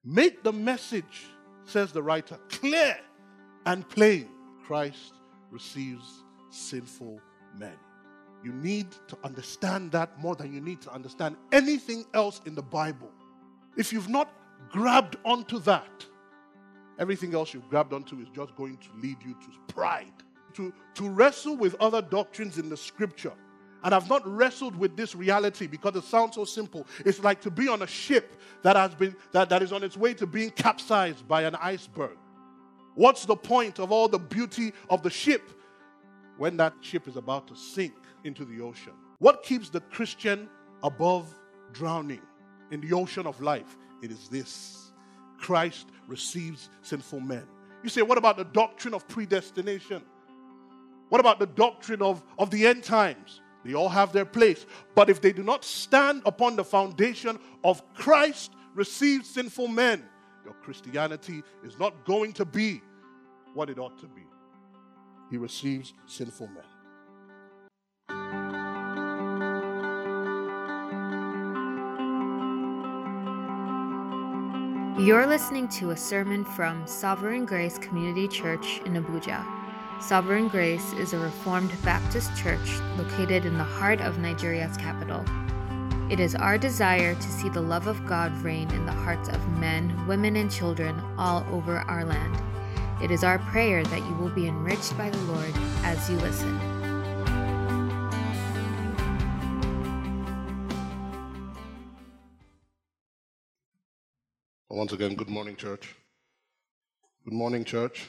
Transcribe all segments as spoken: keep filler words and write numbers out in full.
Make the message, says the writer, clear and plain. Christ receives sinful men. You need to understand that more than you need to understand anything else in the Bible. If you've not grabbed onto that, everything else you've grabbed onto is just going to lead you to pride. To, to wrestle with other doctrines in the scripture, and I've not wrestled with this reality because it sounds so simple. It's like to be on a ship that has been that, that is on its way to being capsized by an iceberg. What's the point of all the beauty of the ship when that ship is about to sink into the ocean? What keeps the Christian above drowning in the ocean of life? It is this: Christ receives sinful men. You say, what about the doctrine of predestination? What about the doctrine of, of the end times? They all have their place. But if they do not stand upon the foundation of Christ receives sinful men, your Christianity is not going to be what it ought to be. He receives sinful men. You're listening to a sermon from Sovereign Grace Community Church in Abuja. Sovereign Grace is a Reformed Baptist church located in the heart of Nigeria's capital. It is our desire to see the love of God reign in the hearts of men, women, and children all over our land. It is our prayer that you will be enriched by the Lord as you listen. Once again, good morning, church. Good morning, church.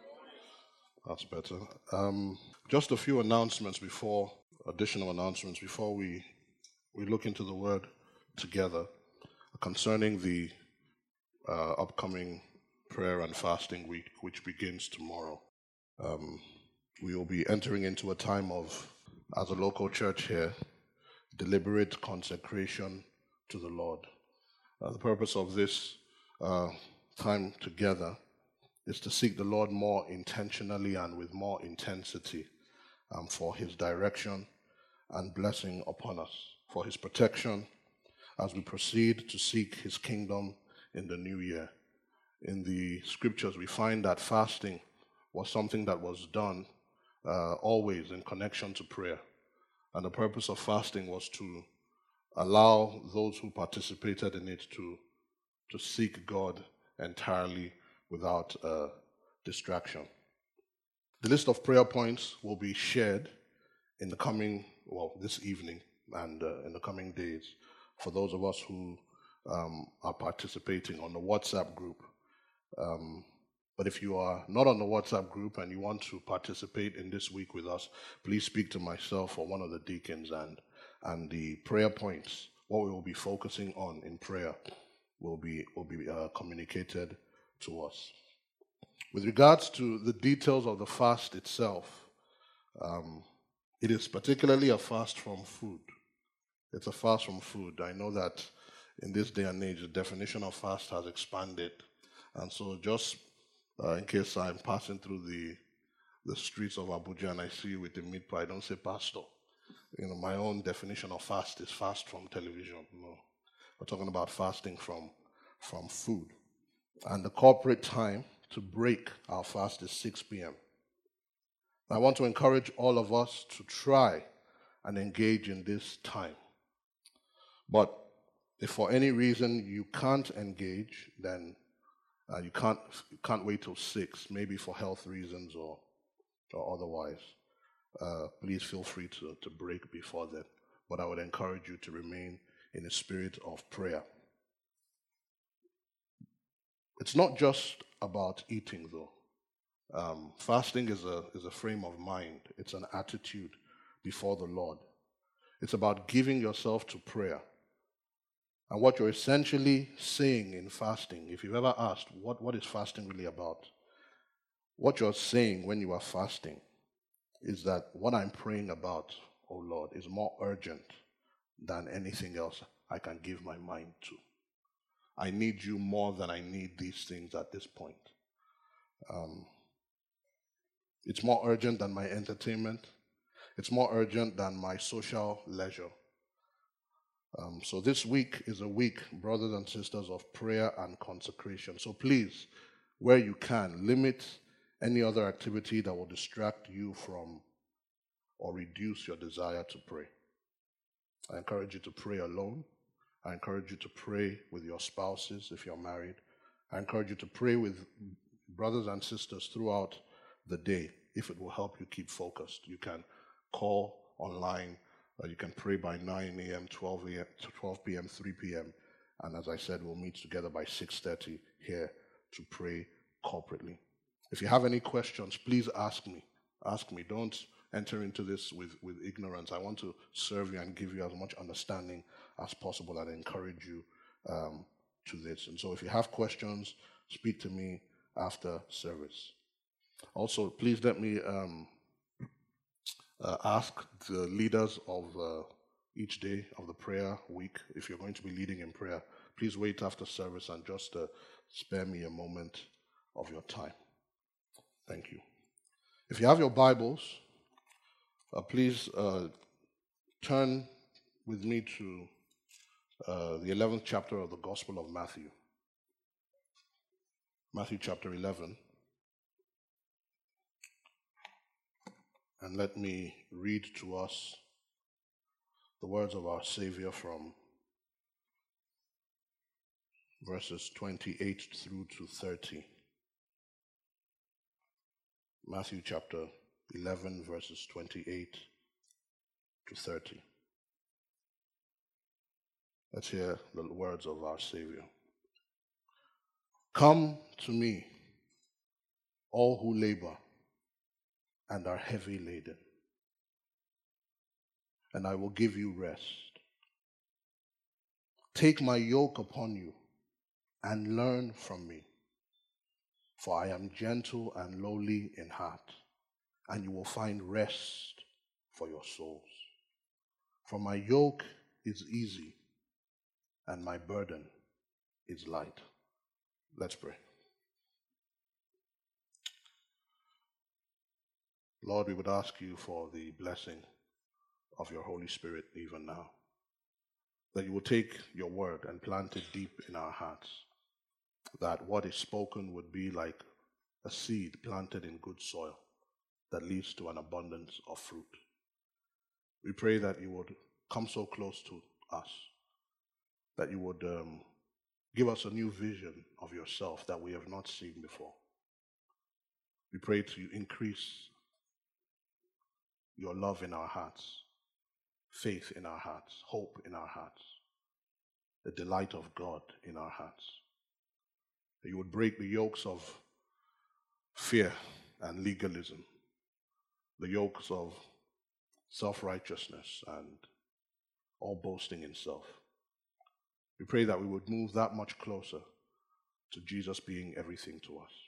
That's better. Um, just a few announcements before, additional announcements before we we look into the word together concerning the uh, upcoming prayer and fasting week, which begins tomorrow. Um, we will be entering into a time of, as a local church here, deliberate consecration to the Lord. Uh, the purpose of this uh, time together is to seek the Lord more intentionally and with more intensity um, for His direction and blessing upon us, for His protection as we proceed to seek His kingdom in the new year. In the scriptures, we find that fasting was something that was done uh, always in connection to prayer. And the purpose of fasting was to allow those who participated in it to, to seek God entirely without uh, distraction. The list of prayer points will be shared in the coming, well, this evening and uh, in the coming days for those of us who um, are participating on the WhatsApp group. Um, but if you are not on the WhatsApp group and you want to participate in this week with us, please speak to myself or one of the deacons, and and the prayer points, what we will be focusing on in prayer, will be will be uh, communicated to us. With regards to the details of the fast itself, um, it is particularly a fast from food. It's a fast from food. I know that in this day and age, the definition of fast has expanded. And so just uh, in case I'm passing through the the streets of Abuja and I see you with the meat pie, I don't say pastor. You know, my own definition of fast is fast from television. No, we're talking about fasting from from food. And the corporate time to break our fast is six p.m. I want to encourage all of us to try and engage in this time. But if for any reason you can't engage, then uh, you can't you can't wait till six, maybe for health reasons or or otherwise. Uh, please feel free to, to break before then. But I would encourage you to remain in a spirit of prayer. It's not just about eating, though. Um, fasting is a is a frame of mind. It's an attitude before the Lord. It's about giving yourself to prayer. And what you're essentially saying in fasting, if you've ever asked, what, what is fasting really about? What you're saying when you are fasting is that what I'm praying about, oh Lord, is more urgent than anything else I can give my mind to. I need you more than I need these things at this point. Um, it's more urgent than my entertainment. It's more urgent than my social leisure. Um, so this week is a week, brothers and sisters, of prayer and consecration. So please, where you can, limit any other activity that will distract you from or reduce your desire to pray. I encourage you to pray alone. I encourage you to pray with your spouses if you're married. I encourage you to pray with brothers and sisters throughout the day if it will help you keep focused. You can call online, uh, you can pray by nine a.m., twelve a.m., twelve p.m., three p.m., and as I said, we'll meet together by six thirty here to pray corporately. If you have any questions, please ask me. Ask me. Don't enter into this with, with ignorance. I want to serve you and give you as much understanding as possible and encourage you um, to this. And so if you have questions, speak to me after service. Also, please let me um, uh, ask the leaders of uh, each day of the prayer week, if you're going to be leading in prayer, please wait after service and just uh, spare me a moment of your time. Thank you. If you have your Bibles, uh, please uh, turn with me to uh, the eleventh chapter of the Gospel of Matthew. Matthew chapter eleven. And let me read to us the words of our Savior from verses twenty-eight through to thirty. Matthew chapter eleven, verses twenty-eight to thirty. Let's hear the words of our Savior. Come to me, all who labor and are heavy laden, and I will give you rest. Take my yoke upon you and learn from me, for I am gentle and lowly in heart, and you will find rest for your souls. For my yoke is easy and my burden is light. Let's pray. Lord, we would ask you for the blessing of your Holy Spirit even now, that you will take your word and plant it deep in our hearts, that what is spoken would be like a seed planted in good soil that leads to an abundance of fruit. We pray that you would come so close to us, that you would um, give us a new vision of yourself that we have not seen before. We pray to increase your love in our hearts, faith in our hearts, hope in our hearts, the delight of God in our hearts. That you would break the yokes of fear and legalism, the yokes of self-righteousness and all boasting in self. We pray that we would move that much closer to Jesus being everything to us.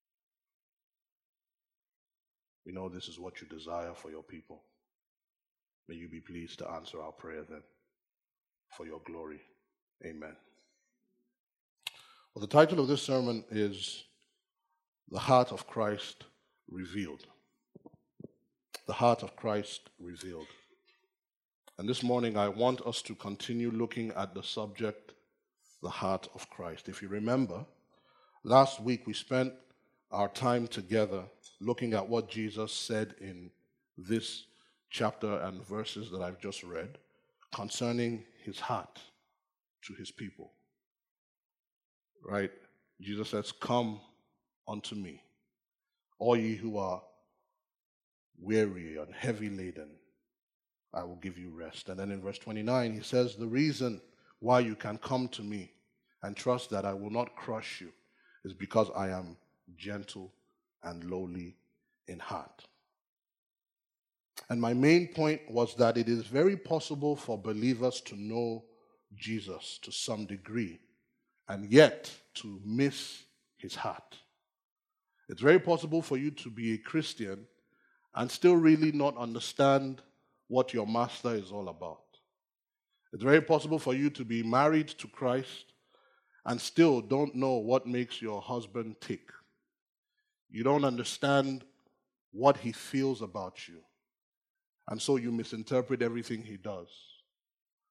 We know this is what you desire for your people. May you be pleased to answer our prayer then, for your glory. Amen. Well, the title of this sermon is The Heart of Christ Revealed. The Heart of Christ Revealed. And this morning I want us to continue looking at the subject, the heart of Christ. If you remember, last week we spent our time together looking at what Jesus said in this chapter and verses that I've just read concerning his heart to his people. Right? Jesus says, "Come unto me, all ye who are weary and heavy laden, I will give you rest." And then in verse twenty-nine, he says, the reason why you can come to me and trust that I will not crush you is because I am gentle and lowly in heart. And my main point was that it is very possible for believers to know Jesus to some degree and yet to miss his heart. It's very possible for you to be a Christian and still really not understand what your master is all about. It's very possible for you to be married to Christ and still don't know what makes your husband tick. You don't understand what he feels about you, and so you misinterpret everything he does.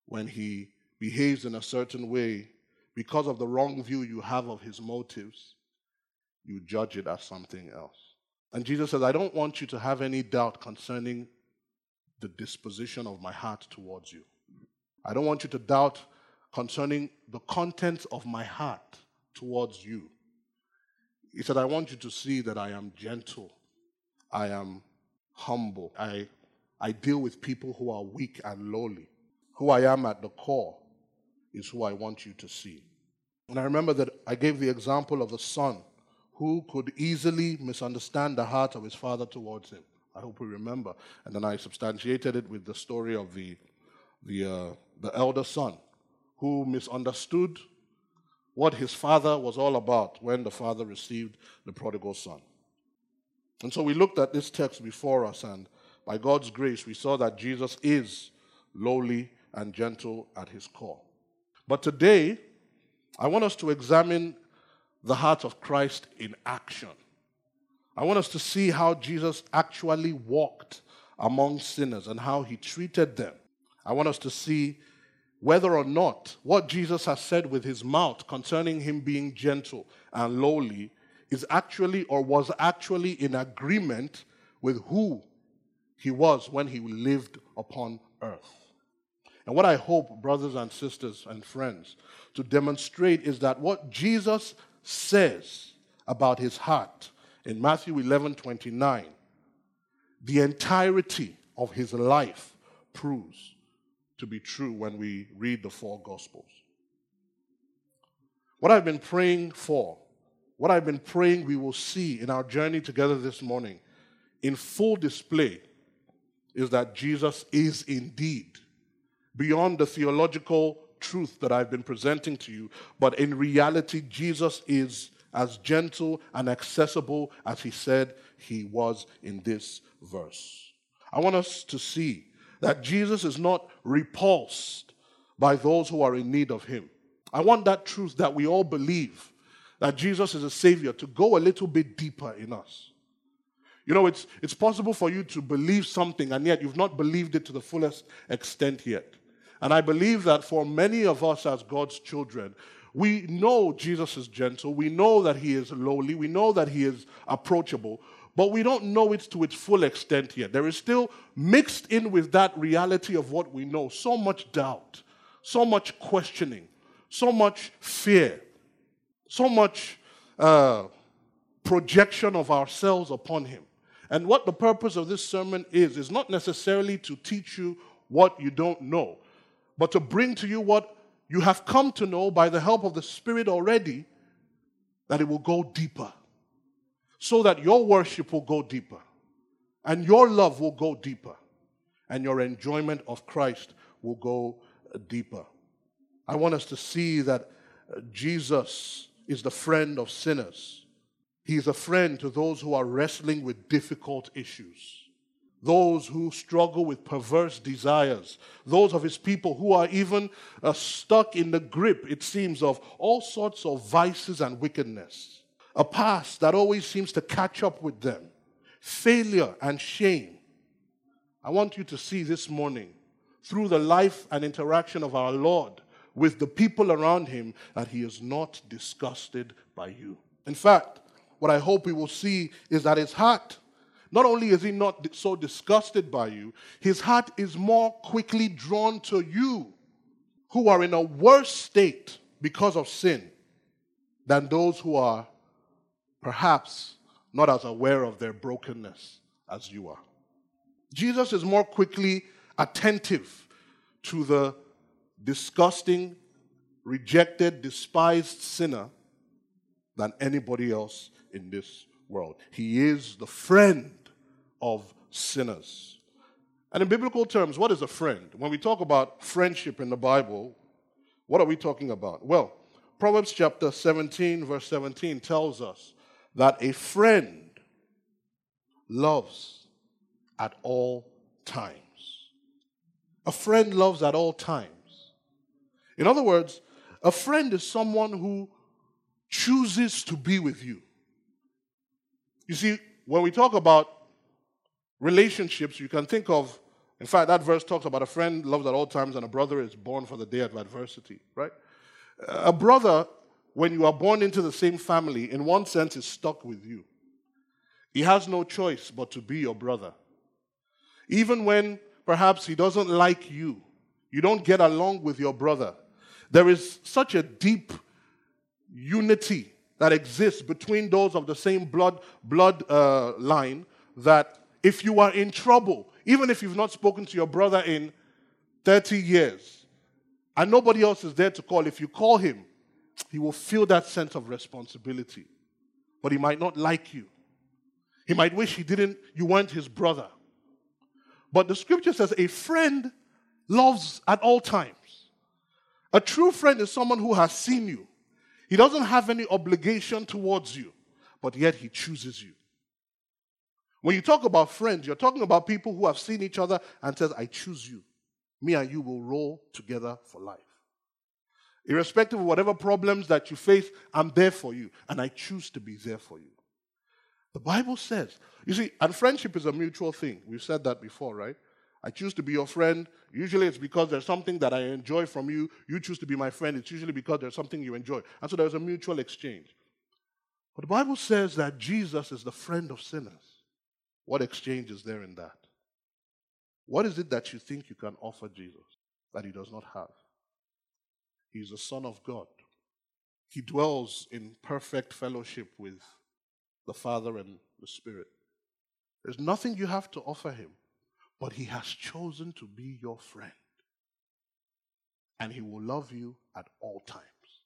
when he behaves in a certain way because of the wrong view you have of his motives, you judge it as something else. And Jesus says, I don't want you to have any doubt concerning the disposition of my heart towards you. I don't want you to doubt concerning the contents of my heart towards you. He said, I want you to see that I am gentle. I am humble. I, I deal with people who are weak and lowly. Who I am at the core is who I want you to see. And I remember that I gave the example of a son who could easily misunderstand the heart of his father towards him. I hope we remember. And then I substantiated it with the story of the, the, uh, the elder son who misunderstood what his father was all about when the father received the prodigal son. And so we looked at this text before us, and by God's grace, we saw that Jesus is lowly and gentle at his core. But today, I want us to examine the heart of Christ in action. I want us to see how Jesus actually walked among sinners and how he treated them. I want us to see whether or not what Jesus has said with his mouth concerning him being gentle and lowly is actually or was actually in agreement with who he was when he lived upon earth. And what I hope, brothers and sisters and friends, to demonstrate is that what Jesus says about his heart in Matthew eleven twenty-nine, the entirety of his life proves to be true when we read the four Gospels. What I've been praying for, what I've been praying we will see in our journey together this morning in full display is that Jesus is indeed beyond the theological truth that I've been presenting to you, but in reality, Jesus is as gentle and accessible as he said he was in this verse. I want us to see that Jesus is not repulsed by those who are in need of him. I want that truth that we all believe, that Jesus is a Savior, to go a little bit deeper in us. You know, it's, it's possible for you to believe something, and yet you've not believed it to the fullest extent yet. And I believe that for many of us as God's children, we know Jesus is gentle, we know that he is lowly, we know that he is approachable, but we don't know it to its full extent yet. There is still mixed in with that reality of what we know so much doubt, so much questioning, so much fear, so much uh, projection of ourselves upon him. And what the purpose of this sermon is, is not necessarily to teach you what you don't know, but to bring to you what you have come to know by the help of the Spirit already, that it will go deeper, so that your worship will go deeper, and your love will go deeper, and your enjoyment of Christ will go deeper. I want us to see that Jesus is the friend of sinners. He is a friend to those who are wrestling with difficult issues, those who struggle with perverse desires, those of his people who are even uh, stuck in the grip, it seems, of all sorts of vices and wickedness, a past that always seems to catch up with them, failure and shame. I want you to see this morning, through the life and interaction of our Lord with the people around him, that he is not disgusted by you. In fact, what I hope we will see is that his heart, not only is he not so disgusted by you, his heart is more quickly drawn to you who are in a worse state because of sin than those who are perhaps not as aware of their brokenness as you are. Jesus is more quickly attentive to the disgusting, rejected, despised sinner than anybody else in this world. He is the friend of sinners. And in biblical terms, what is a friend? When we talk about friendship in the Bible, what are we talking about? Well, Proverbs chapter seventeen, verse seventeen tells us that a friend loves at all times. A friend loves at all times. In other words, a friend is someone who chooses to be with you. You see, when we talk about relationships, you can think of In fact, that verse talks about a friend loves at all times and a brother is born for the day of adversity, right? A brother, when you are born into the same family, in one sense is stuck with you. He has no choice but to be your brother. Even when perhaps he doesn't like you, you don't get along with your brother, there is such a deep unity that exists between those of the same blood blood uh, line that if you are in trouble, even if you've not spoken to your brother in thirty years, and nobody else is there to call, if you call him, he will feel that sense of responsibility. But he might not like you. He might wish he didn't, you weren't his brother. But the scripture says a friend loves at all times. A true friend is someone who has seen you. He doesn't have any obligation towards you, but yet he chooses you. When you talk about friends, you're talking about people who have seen each other and says, I choose you. Me and you will roll together for life. Irrespective of whatever problems that you face, I'm there for you, and I choose to be there for you. The Bible says, you see, and friendship is a mutual thing. We've said that before, right? I choose to be your friend. Usually it's because there's something that I enjoy from you. You choose to be my friend. It's usually because there's something you enjoy. And so there's a mutual exchange. But the Bible says that Jesus is the friend of sinners. What exchange is there in that? What is it that you think you can offer Jesus that he does not have? He's the Son of God. He dwells in perfect fellowship with the Father and the Spirit. There's nothing you have to offer him, but he has chosen to be your friend. And he will love you at all times.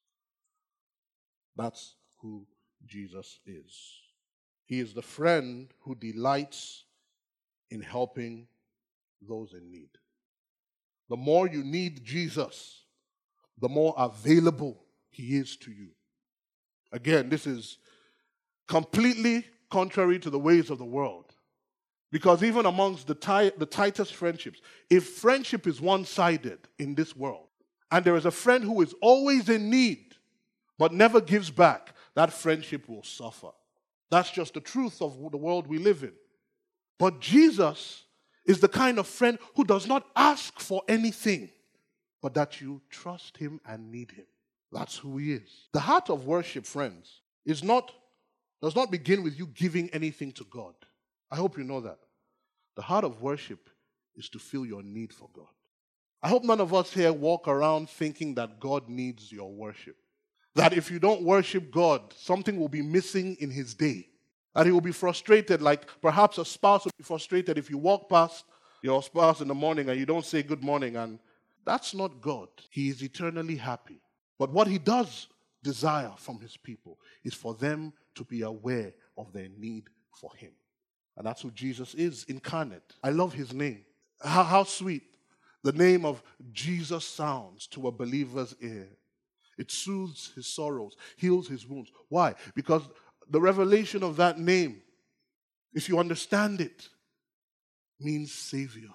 That's who Jesus is. He is the friend who delights in helping those in need. The more you need Jesus, the more available he is to you. Again, this is completely contrary to the ways of the world. Because even amongst the, tight, the tightest friendships, if friendship is one-sided in this world, and there is a friend who is always in need, but never gives back, that friendship will suffer. That's just the truth of the world we live in. But Jesus is the kind of friend who does not ask for anything, but that you trust him and need him. That's who he is. The heart of worship, friends, is not, does not begin with you giving anything to God. I hope you know that. The heart of worship is to feel your need for God. I hope none of us here walk around thinking that God needs your worship. That if you don't worship God, something will be missing in his day. That he will be frustrated, like perhaps a spouse will be frustrated if you walk past your spouse in the morning and you don't say good morning, and that's not God. He is eternally happy. But what he does desire from his people is for them to be aware of their need for him. And that's who Jesus is incarnate. I love his name. How, how sweet the name of Jesus sounds to a believer's ear. It soothes his sorrows, heals his wounds. Why? Because the revelation of that name, if you understand it, means Savior.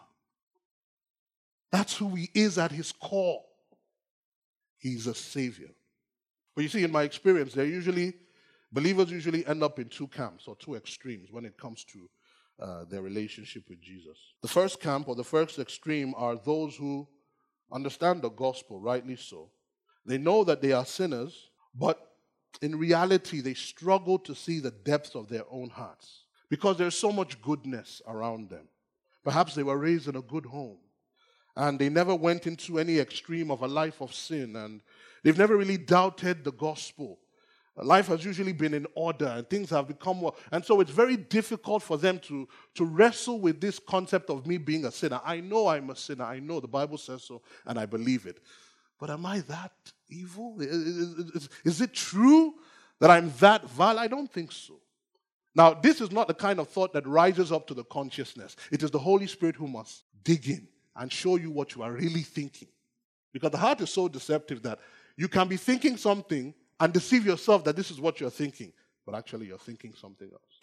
That's who he is at his core. He's a Savior. But you see, in my experience, they're usually, believers usually end up in two camps or two extremes when it comes to uh, their relationship with Jesus. The first camp or the first extreme are those who understand the gospel, rightly so. They know that they are sinners, but in reality, they struggle to see the depths of their own hearts because there's so much goodness around them. Perhaps they were raised in a good home and they never went into any extreme of a life of sin, and they've never really doubted the gospel. Life has usually been in order and things have become well. And so it's very difficult for them to, to wrestle with this concept of me being a sinner. I know I'm a sinner. I know the Bible says so and I believe it. But am I that evil? Is, is, is it true that I'm that vile? I don't think so. Now, this is not the kind of thought that rises up to the consciousness. It is the Holy Spirit who must dig in and show you what you are really thinking. Because the heart is so deceptive that you can be thinking something and deceive yourself that this is what you're thinking, but actually you're thinking something else.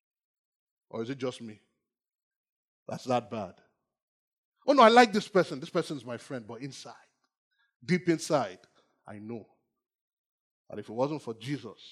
Or is it just me? That's that bad. Oh no, I like this person. This person is my friend, but inside, deep inside, I know that if it wasn't for Jesus,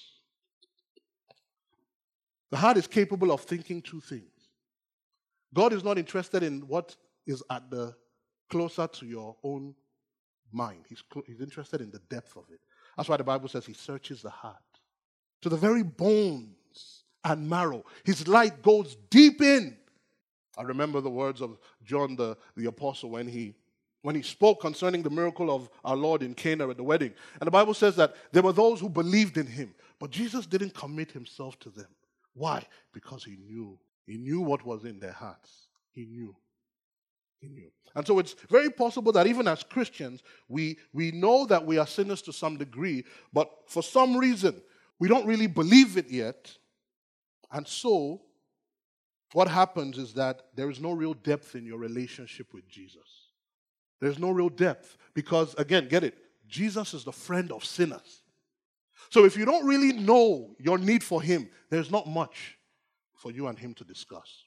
the heart is capable of thinking two things. God is not interested in what is at the closer to your own mind. He's, cl- he's interested in the depth of it. That's why the Bible says he searches the heart to the very bones and marrow. His light goes deep in. I remember the words of John the, the Apostle when he when he spoke concerning the miracle of our Lord in Cana at the wedding. And the Bible says that there were those who believed in him, but Jesus didn't commit himself to them. Why? Because he knew. He knew what was in their hearts. He knew. He knew. And so it's very possible that even as Christians, we, we know that we are sinners to some degree, but for some reason, we don't really believe it yet. And so, what happens is that there is no real depth in your relationship with Jesus. There's no real depth because, again, get it, Jesus is the friend of sinners. So if you don't really know your need for him, there's not much for you and him to discuss.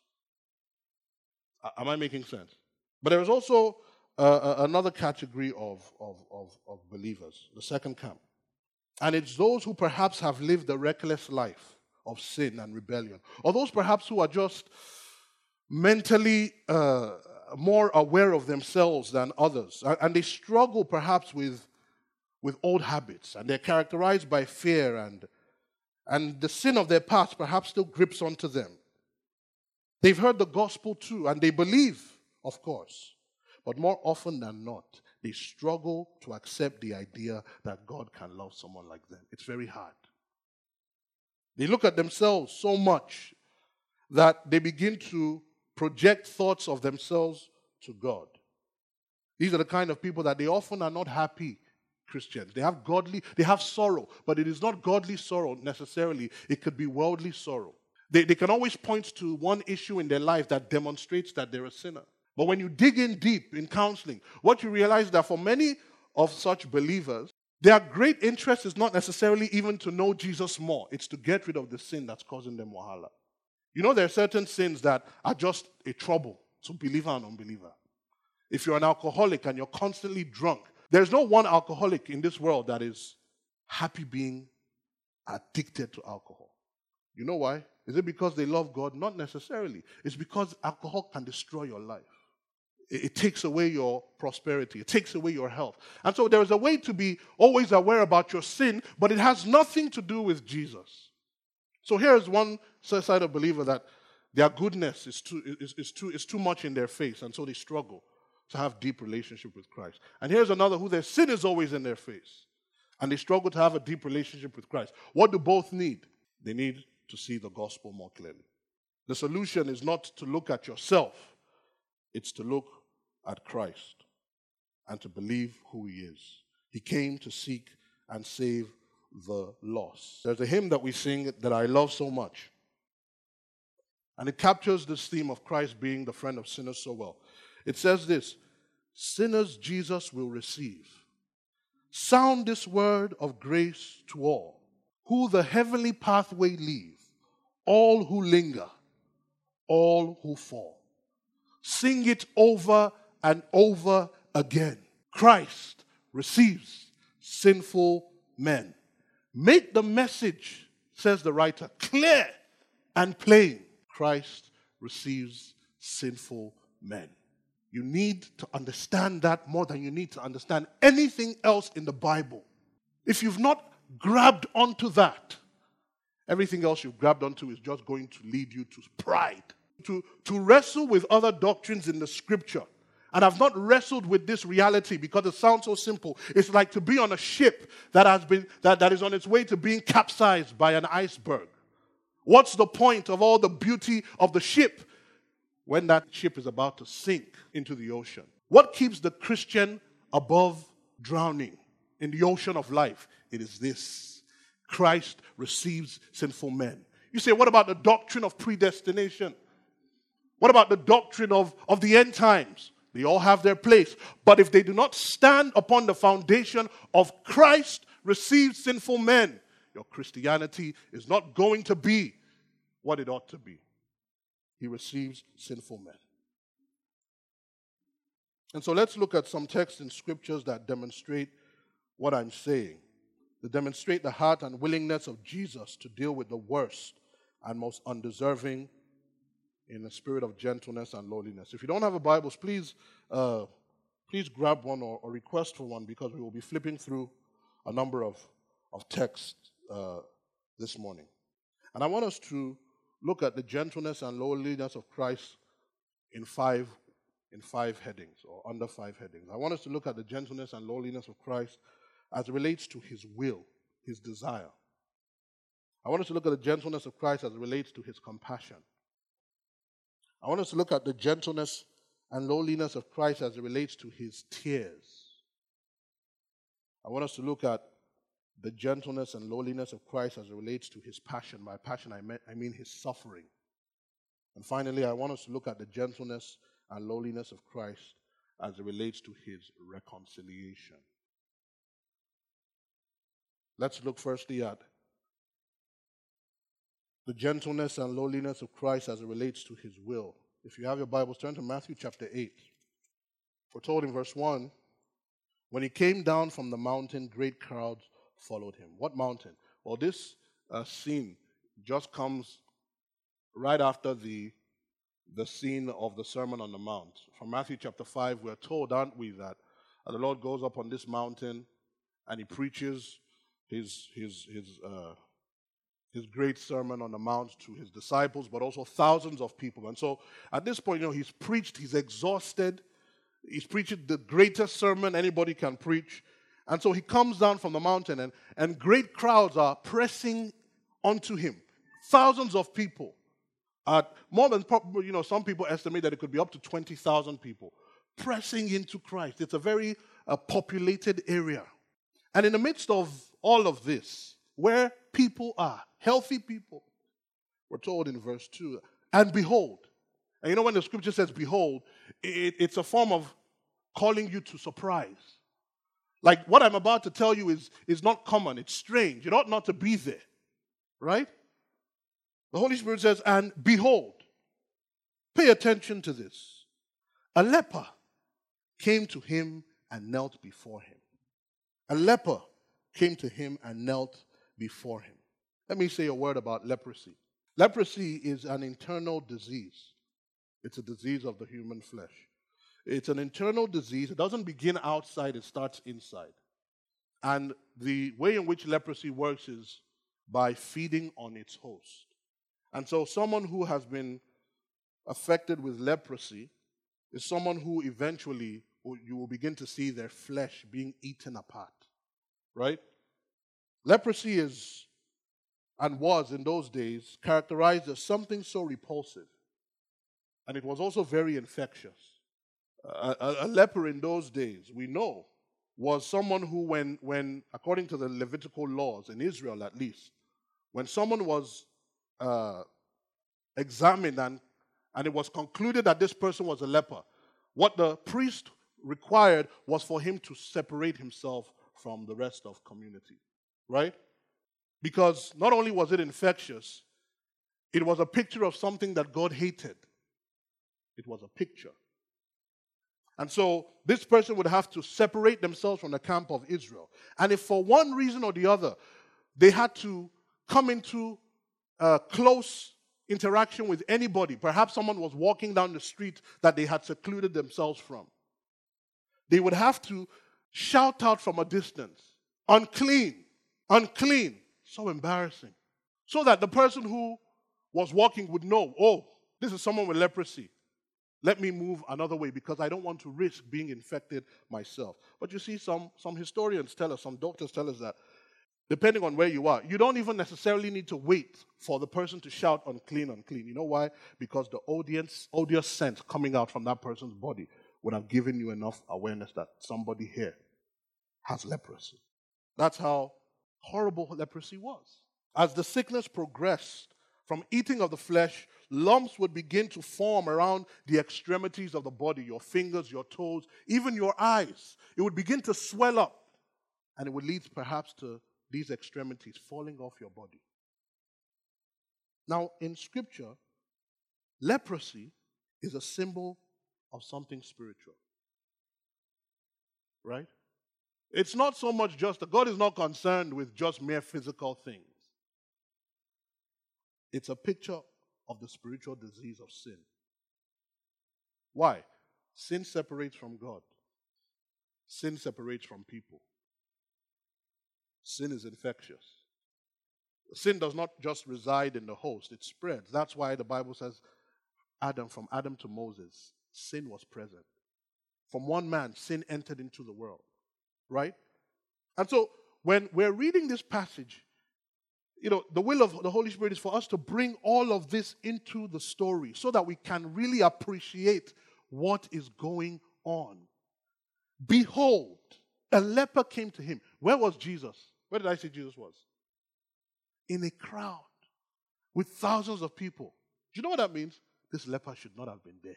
Am I making sense? But there is also uh, another category of, of, of, of believers, the second camp. And it's those who perhaps have lived a reckless life of sin and rebellion, or those perhaps who are just mentally uh, more aware of themselves than others, and they struggle perhaps with, with old habits, and they're characterized by fear, and, and the sin of their past perhaps still grips onto them. They've heard the gospel too, and they believe, of course, but more often than not, they struggle to accept the idea that God can love someone like them. It's very hard. They look at themselves so much that they begin to project thoughts of themselves to God. These are the kind of people that they often are not happy Christians. They have godly, they have sorrow, but it is not godly sorrow necessarily. It could be worldly sorrow. They, they can always point to one issue in their life that demonstrates that they're a sinner. But when you dig in deep in counseling, what you realize that for many of such believers, their great interest is not necessarily even to know Jesus more. It's to get rid of the sin that's causing them wahala. You know, there are certain sins that are just a trouble to believer and unbeliever. If you're an alcoholic and you're constantly drunk, there's no one alcoholic in this world that is happy being addicted to alcohol. You know why? Is it because they love God? Not necessarily. It's because alcohol can destroy your life. It, it takes away your prosperity. It takes away your health. And so there is a way to be always aware about your sin, but it has nothing to do with Jesus. So here's one side of believer that their goodness is too, is, is, too, is too much in their face, and so they struggle to have deep relationship with Christ. And here's another who their sin is always in their face, and they struggle to have a deep relationship with Christ. What do both need? They need to see the gospel more clearly. The solution is not to look at yourself, it's to look at Christ and to believe who he is. He came to seek and save the lost. There's a hymn that we sing that I love so much, and it captures this theme of Christ being the friend of sinners so well. It says this: sinners Jesus will receive. Sound this word of grace to all who the heavenly pathway leave, all who linger, all who fall. Sing it over and over again. Christ receives sinful men. Make the message, says the writer, clear and plain. Christ receives sinful men. You need to understand that more than you need to understand anything else in the Bible. If you've not grabbed onto that, everything else you've grabbed onto is just going to lead you to pride. To, to wrestle with other doctrines in the scripture. And I've not wrestled with this reality because it sounds so simple. It's like to be on a ship that has been that, that is on its way to being capsized by an iceberg. What's the point of all the beauty of the ship when that ship is about to sink into the ocean? What keeps the Christian above drowning in the ocean of life? It is this: Christ receives sinful men. You say, what about the doctrine of predestination? What about the doctrine of, of the end times? They all have their place. But if they do not stand upon the foundation of Christ receives sinful men, your Christianity is not going to be what it ought to be. He receives sinful men. And so let's look at some texts in scriptures that demonstrate what I'm saying. They demonstrate the heart and willingness of Jesus to deal with the worst and most undeserving in a spirit of gentleness and lowliness. If you don't have a Bible, please uh, please grab one or, or request for one, because we will be flipping through a number of, of texts uh, this morning. And I want us to look at the gentleness and lowliness of Christ in five in five headings, or under five headings. I want us to look at the gentleness and lowliness of Christ as it relates to his will, his desire. I want us to look at the gentleness of Christ as it relates to his compassion. I want us to look at the gentleness and lowliness of Christ as it relates to his tears. I want us to look at the gentleness and lowliness of Christ as it relates to his passion. By passion, I mean, I mean his suffering. And finally, I want us to look at the gentleness and lowliness of Christ as it relates to his reconciliation. Let's look firstly at the gentleness and lowliness of Christ as it relates to his will. If you have your Bibles, turn to Matthew chapter eight. We're told in verse one, when he came down from the mountain, great crowds followed him. What mountain? Well, this uh, scene just comes right after the, the scene of the Sermon on the Mount. From Matthew chapter five, we're told, aren't we, that uh, the Lord goes up on this mountain and he preaches his, his, his, uh, his great Sermon on the Mount to his disciples, but also thousands of people. And so at this point, you know, he's preached, he's exhausted, he's preached the greatest sermon anybody can preach. And so he comes down from the mountain, and, and great crowds are pressing onto him. Thousands of people. Uh, more than, you know, some people estimate that it could be up to twenty thousand people pressing into Christ. It's a very uh, populated area. And in the midst of all of this, where people are, healthy people, we're told in verse two, and behold. And you know, when the scripture says behold, it, it's a form of calling you to surprise. Like, what I'm about to tell you is, is not common. It's strange. It ought not to be there. Right? The Holy Spirit says, and behold, pay attention to this. A leper came to him and knelt before him. A leper came to him and knelt before him. Let me say a word about leprosy. Leprosy is an internal disease. It's a disease of the human flesh. It's an internal disease. It doesn't begin outside, it starts inside. And the way in which leprosy works is by feeding on its host. And so someone who has been affected with leprosy is someone who eventually you will begin to see their flesh being eaten apart. Right? Leprosy is, and was in those days, characterized as something so repulsive. And it was also very infectious. A, a, a leper in those days, we know, was someone who, when, when, according to the Levitical laws, in Israel at least, when someone was uh, examined and, and it was concluded that this person was a leper, what the priest required was for him to separate himself from the rest of community, right? Because not only was it infectious, it was a picture of something that God hated. It was a picture. And so this person would have to separate themselves from the camp of Israel. And if for one reason or the other, they had to come into uh, close interaction with anybody, perhaps someone was walking down the street that they had secluded themselves from, they would have to shout out from a distance, unclean, unclean. So embarrassing. So that the person who was walking would know, oh, this is someone with leprosy. Let me move another way because I don't want to risk being infected myself. But you see, some, some historians tell us, some doctors tell us that depending on where you are, you don't even necessarily need to wait for the person to shout unclean, unclean. You know why? Because the odious, odious scent coming out from that person's body would have given you enough awareness that somebody here has leprosy. That's how horrible leprosy was. As the sickness progressed, from eating of the flesh, lumps would begin to form around the extremities of the body, your fingers, your toes, even your eyes. It would begin to swell up, and it would lead perhaps to these extremities falling off your body. Now, in Scripture, leprosy is a symbol of something spiritual. Right? It's not so much just, God is not concerned with just mere physical things. It's a picture of the spiritual disease of sin. Why? Sin separates from God. Sin separates from people. Sin is infectious. Sin does not just reside in the host, it spreads. That's why the Bible says, Adam, from Adam to Moses, sin was present. From one man, sin entered into the world. Right? And so, when we're reading this passage, you know, the will of the Holy Spirit is for us to bring all of this into the story so that we can really appreciate what is going on. Behold, a leper came to him. Where was Jesus? Where did I say Jesus was? In a crowd with thousands of people. Do you know what that means? This leper should not have been there.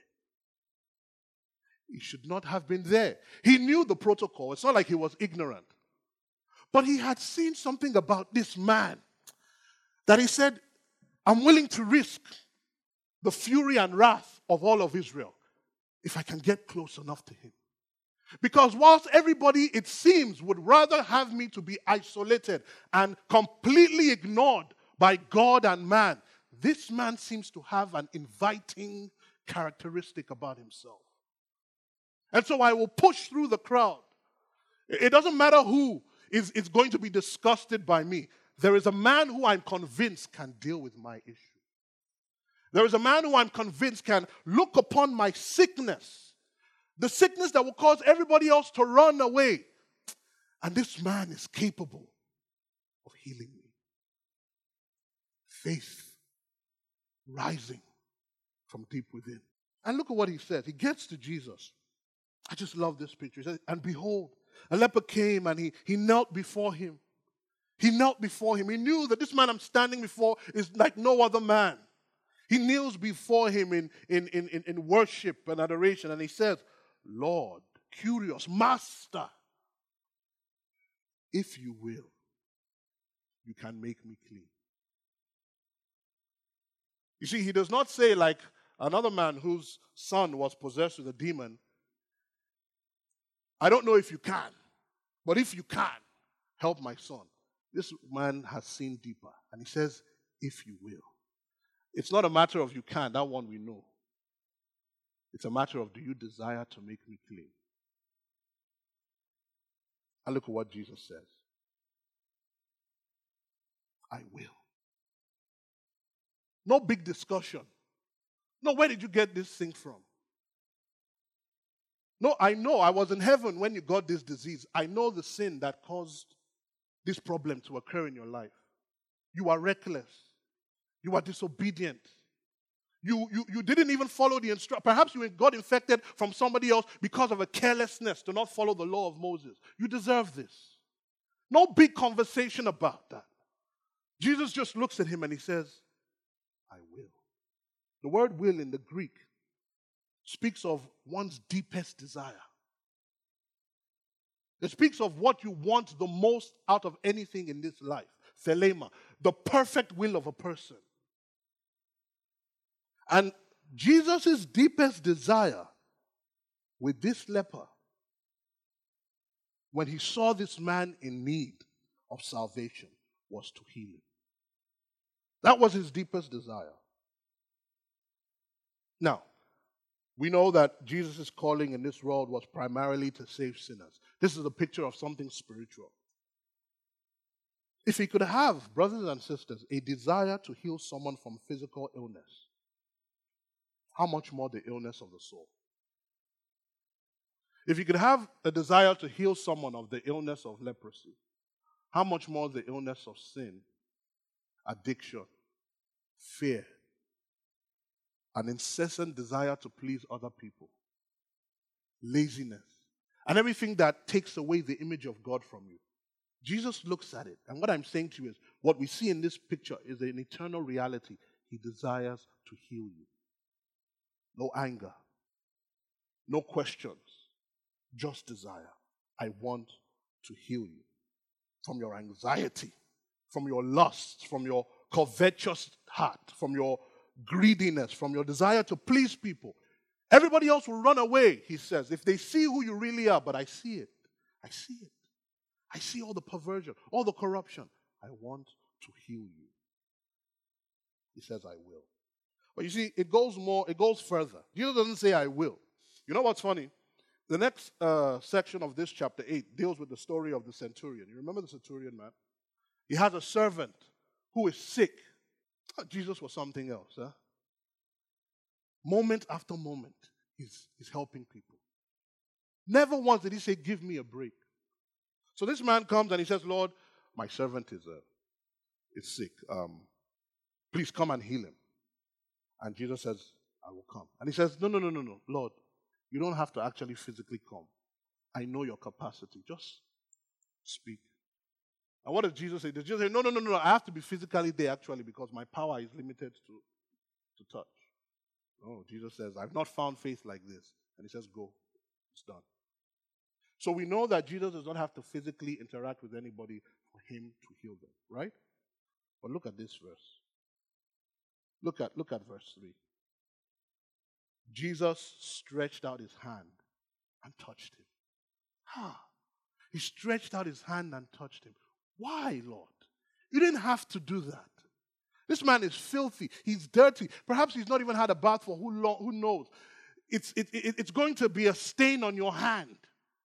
He should not have been there. He knew the protocol. It's not like he was ignorant. But he had seen something about this man that he said, I'm willing to risk the fury and wrath of all of Israel if I can get close enough to him. Because whilst everybody, it seems, would rather have me to be isolated and completely ignored by God and man, this man seems to have an inviting characteristic about himself. And so I will push through the crowd. It doesn't matter who is, is going to be disgusted by me. There is a man who I'm convinced can deal with my issue. There is a man who I'm convinced can look upon my sickness, the sickness that will cause everybody else to run away. And this man is capable of healing me. Faith rising from deep within. And look at what he says. He gets to Jesus. I just love this picture. He says, and behold, a leper came and he, he knelt before him. He knelt before him. He knew that this man I'm standing before is like no other man. He kneels before him in, in, in, in worship and adoration. And he says, Lord, curious, Master, if you will, you can make me clean. You see, he does not say like another man whose son was possessed with a demon, I don't know if you can, but if you can, help my son. This man has seen deeper. And he says, if you will. It's not a matter of you can, that one we know. It's a matter of do you desire to make me clean? And look at what Jesus says. I will. No big discussion. No, where did you get this thing from? No, I know I was in heaven when you got this disease. I know the sin that caused this problem to occur in your life. You are reckless. You are disobedient. You, you, you didn't even follow the instruction. Perhaps you got infected from somebody else because of a carelessness to not follow the law of Moses. You deserve this. No big conversation about that. Jesus just looks at him and he says, I will. The word will in the Greek speaks of one's deepest desire. It speaks of what you want the most out of anything in this life. Thelema, the perfect will of a person. And Jesus' deepest desire with this leper, when he saw this man in need of salvation, was to heal him. That was his deepest desire. Now, we know that Jesus' calling in this world was primarily to save sinners. This is a picture of something spiritual. If he could have, brothers and sisters, a desire to heal someone from physical illness, how much more the illness of the soul? If he could have a desire to heal someone of the illness of leprosy, how much more the illness of sin, addiction, fear, an incessant desire to please other people, laziness, and everything that takes away the image of God from you. Jesus looks at it. And what I'm saying to you is, what we see in this picture is an eternal reality. He desires to heal you. No anger. No questions. Just desire. I want to heal you. From your anxiety, from your lust, from your covetous heart, from your greediness, from your desire to please people. Everybody else will run away, he says, if they see who you really are. But I see it. I see it. I see all the perversion, all the corruption. I want to heal you. He says, I will. But you see, it goes more, it goes further. Jesus doesn't say, I will. You know what's funny? The next uh, section of this chapter eight deals with the story of the centurion. You remember the centurion, man? He has a servant who is sick. Jesus was something else. Huh? Moment after moment, he's, he's helping people. Never once did he say, give me a break. So this man comes and he says, Lord, my servant is, uh, is sick. Um, please come and heal him. And Jesus says, I will come. And he says, no, no, no, no, no, Lord, you don't have to actually physically come. I know your capacity. Just speak. And what does Jesus say? Does Jesus say, no, no, no, no, I have to be physically there actually because my power is limited to, to touch. No, Jesus says, I've not found faith like this. And he says, go. It's done. So we know that Jesus does not have to physically interact with anybody for him to heal them, right? But look at this verse. Look at, look at verse three. Jesus stretched out his hand and touched him. Ah, he stretched out his hand and touched him. Why, Lord? You didn't have to do that. This man is filthy. He's dirty. Perhaps he's not even had a bath for who, long, who knows. It's, it, it, it's going to be a stain on your hand.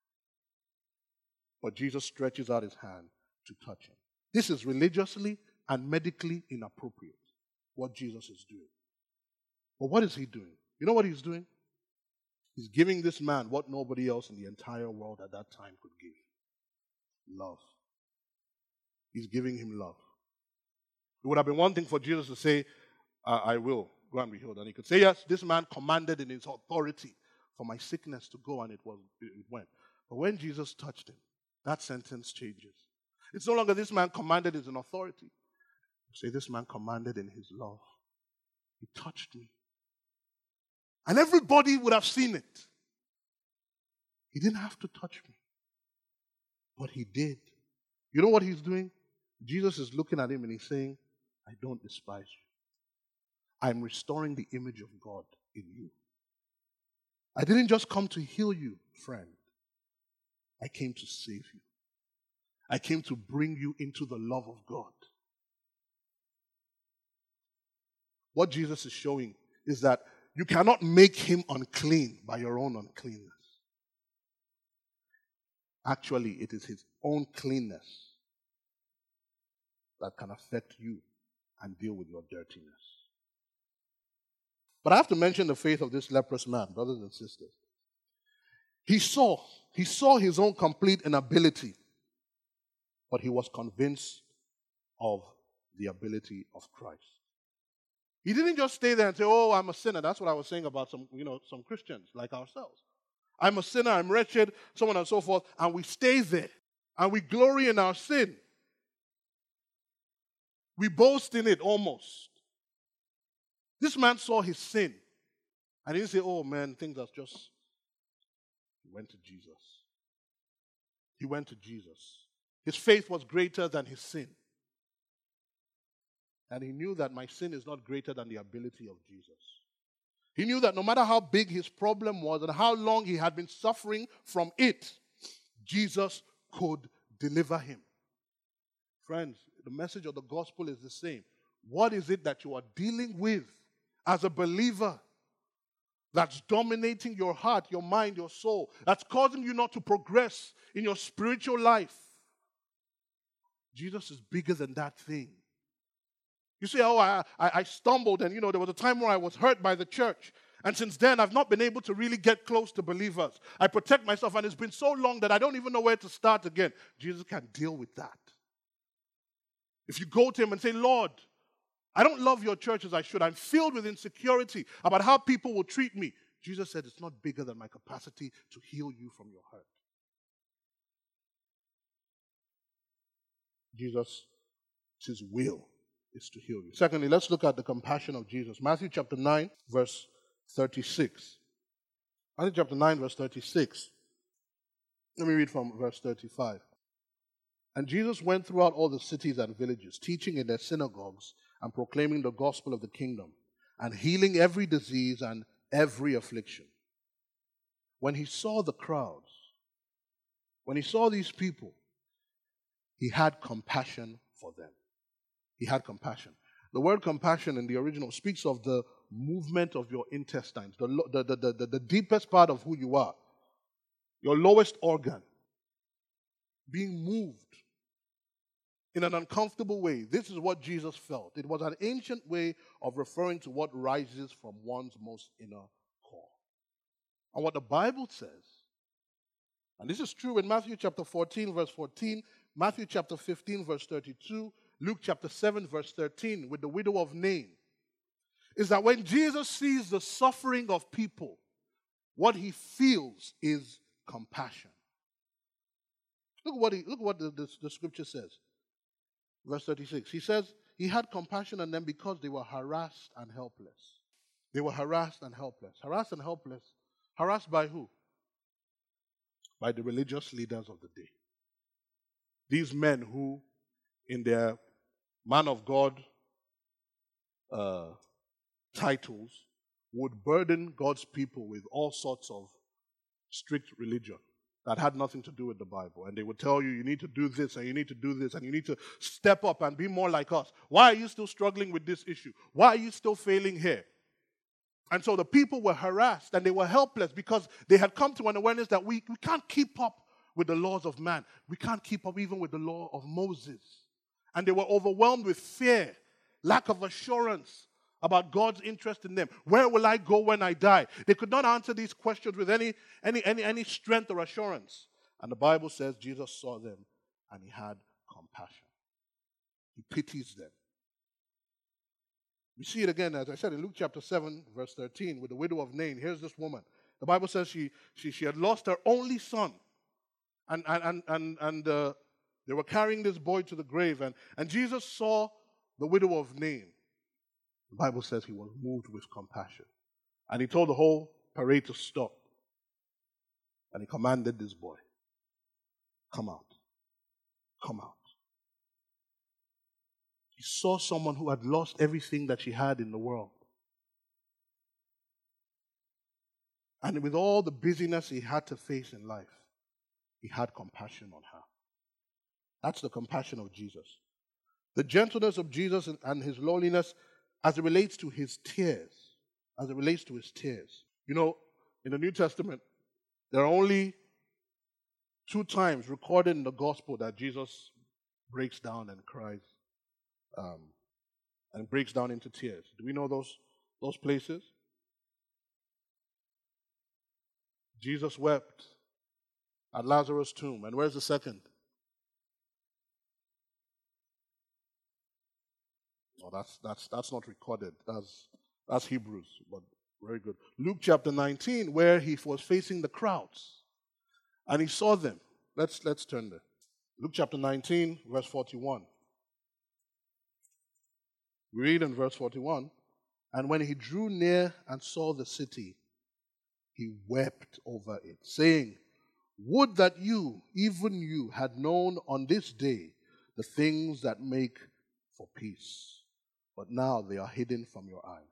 But Jesus stretches out his hand to touch him. This is religiously and medically inappropriate, what Jesus is doing. But what is he doing? You know what he's doing? He's giving this man what nobody else in the entire world at that time could give. Love. He's giving him love. It would have been one thing for Jesus to say, I, I will go and be healed. And he could say, yes, this man commanded in his authority for my sickness to go, and it was it went. But when Jesus touched him, that sentence changes. It's no longer this man commanded in authority. Say, this man commanded in his love. He touched me. And everybody would have seen it. He didn't have to touch me. But he did. You know what he's doing? Jesus is looking at him and he's saying, I don't despise you. I'm restoring the image of God in you. I didn't just come to heal you, friend. I came to save you. I came to bring you into the love of God. What Jesus is showing is that you cannot make him unclean by your own uncleanness. Actually, it is his own cleanness that can affect you and deal with your dirtiness. But I have to mention the faith of this leprous man, brothers and sisters. He saw, he saw his own complete inability, but he was convinced of the ability of Christ. He didn't just stay there and say, oh, I'm a sinner. That's what I was saying about some, you know, some Christians like ourselves. I'm a sinner, I'm wretched, so on and so forth, and we stay there, and we glory in our sin. We boast in it almost. This man saw his sin, and he didn't say, oh man, things are just... He went to Jesus. He went to Jesus. His faith was greater than his sin. And he knew that my sin is not greater than the ability of Jesus. He knew that no matter how big his problem was and how long he had been suffering from it, Jesus could deliver him. Friends, the message of the gospel is the same. What is it that you are dealing with as a believer that's dominating your heart, your mind, your soul, that's causing you not to progress in your spiritual life? Jesus is bigger than that thing. You say, oh, I, I, I stumbled, and you know, there was a time where I was hurt by the church. And since then, I've not been able to really get close to believers. I protect myself, and it's been so long that I don't even know where to start again. Jesus can deal with that. If you go to him and say, Lord, I don't love your church as I should. I'm filled with insecurity about how people will treat me. Jesus said, it's not bigger than my capacity to heal you from your hurt. Jesus, it's his will is to heal you. Secondly, let's look at the compassion of Jesus. Matthew chapter nine, verse thirty-six. Matthew chapter nine, verse thirty-six. Let me read from verse thirty-five. And Jesus went throughout all the cities and villages, teaching in their synagogues and proclaiming the gospel of the kingdom, and healing every disease and every affliction. When he saw the crowds, when he saw these people, he had compassion for them. He had compassion. The word compassion in the original speaks of the movement of your intestines, the, the, the, the, the deepest part of who you are, your lowest organ, being moved in an uncomfortable way. This is what Jesus felt. It was an ancient way of referring to what rises from one's most inner core. And what the Bible says, and this is true in Matthew chapter fourteen, verse fourteen, Matthew chapter fifteen, verse thirty-two, Luke chapter seven, verse thirteen, with the widow of Nain, is that when Jesus sees the suffering of people, what he feels is compassion. Look what, he, look what the, the, the scripture says. Verse thirty-six. He says, he had compassion on them because they were harassed and helpless. They were harassed and helpless. Harassed and helpless. Harassed by who? By the religious leaders of the day. These men who, in their man of God uh, titles, would burden God's people with all sorts of strict religion that had nothing to do with the Bible. And they would tell you, you need to do this, and you need to do this, and you need to step up and be more like us. Why are you still struggling with this issue? Why are you still failing here? And so the people were harassed, and they were helpless because they had come to an awareness that we, we can't keep up with the laws of man. We can't keep up even with the law of Moses. And they were overwhelmed with fear, lack of assurance about God's interest in them. Where will I go when I die? They could not answer these questions with any, any, any, any strength or assurance. And the Bible says Jesus saw them and he had compassion. He pities them. We see it again, as I said, in Luke chapter seven, verse thirteen, with the widow of Nain. Here's this woman. The Bible says she, she, she had lost her only son. And, and, and, and, and uh, they were carrying this boy to the grave. And, and Jesus saw the widow of Nain. The Bible says he was moved with compassion. And he told the whole parade to stop. And he commanded this boy, come out. Come out. He saw someone who had lost everything that she had in the world. And with all the busyness he had to face in life, he had compassion on her. That's the compassion of Jesus. The gentleness of Jesus and his lowliness as it relates to his tears. As it relates to his tears. You know, in the New Testament, there are only two times recorded in the gospel that Jesus breaks down and cries um, and breaks down into tears. Do we know those, those places? Jesus wept at Lazarus' tomb. And where's the second? Oh, that's that's that's not recorded. That's that's Hebrews, but very good. Luke chapter nineteen, where he was facing the crowds, and he saw them. Let's let's turn there. Luke chapter nineteen, verse forty-one. We read in verse forty-one, and when he drew near and saw the city, he wept over it, saying, would that you, even you, had known on this day the things that make for peace, but now they are hidden from your eyes.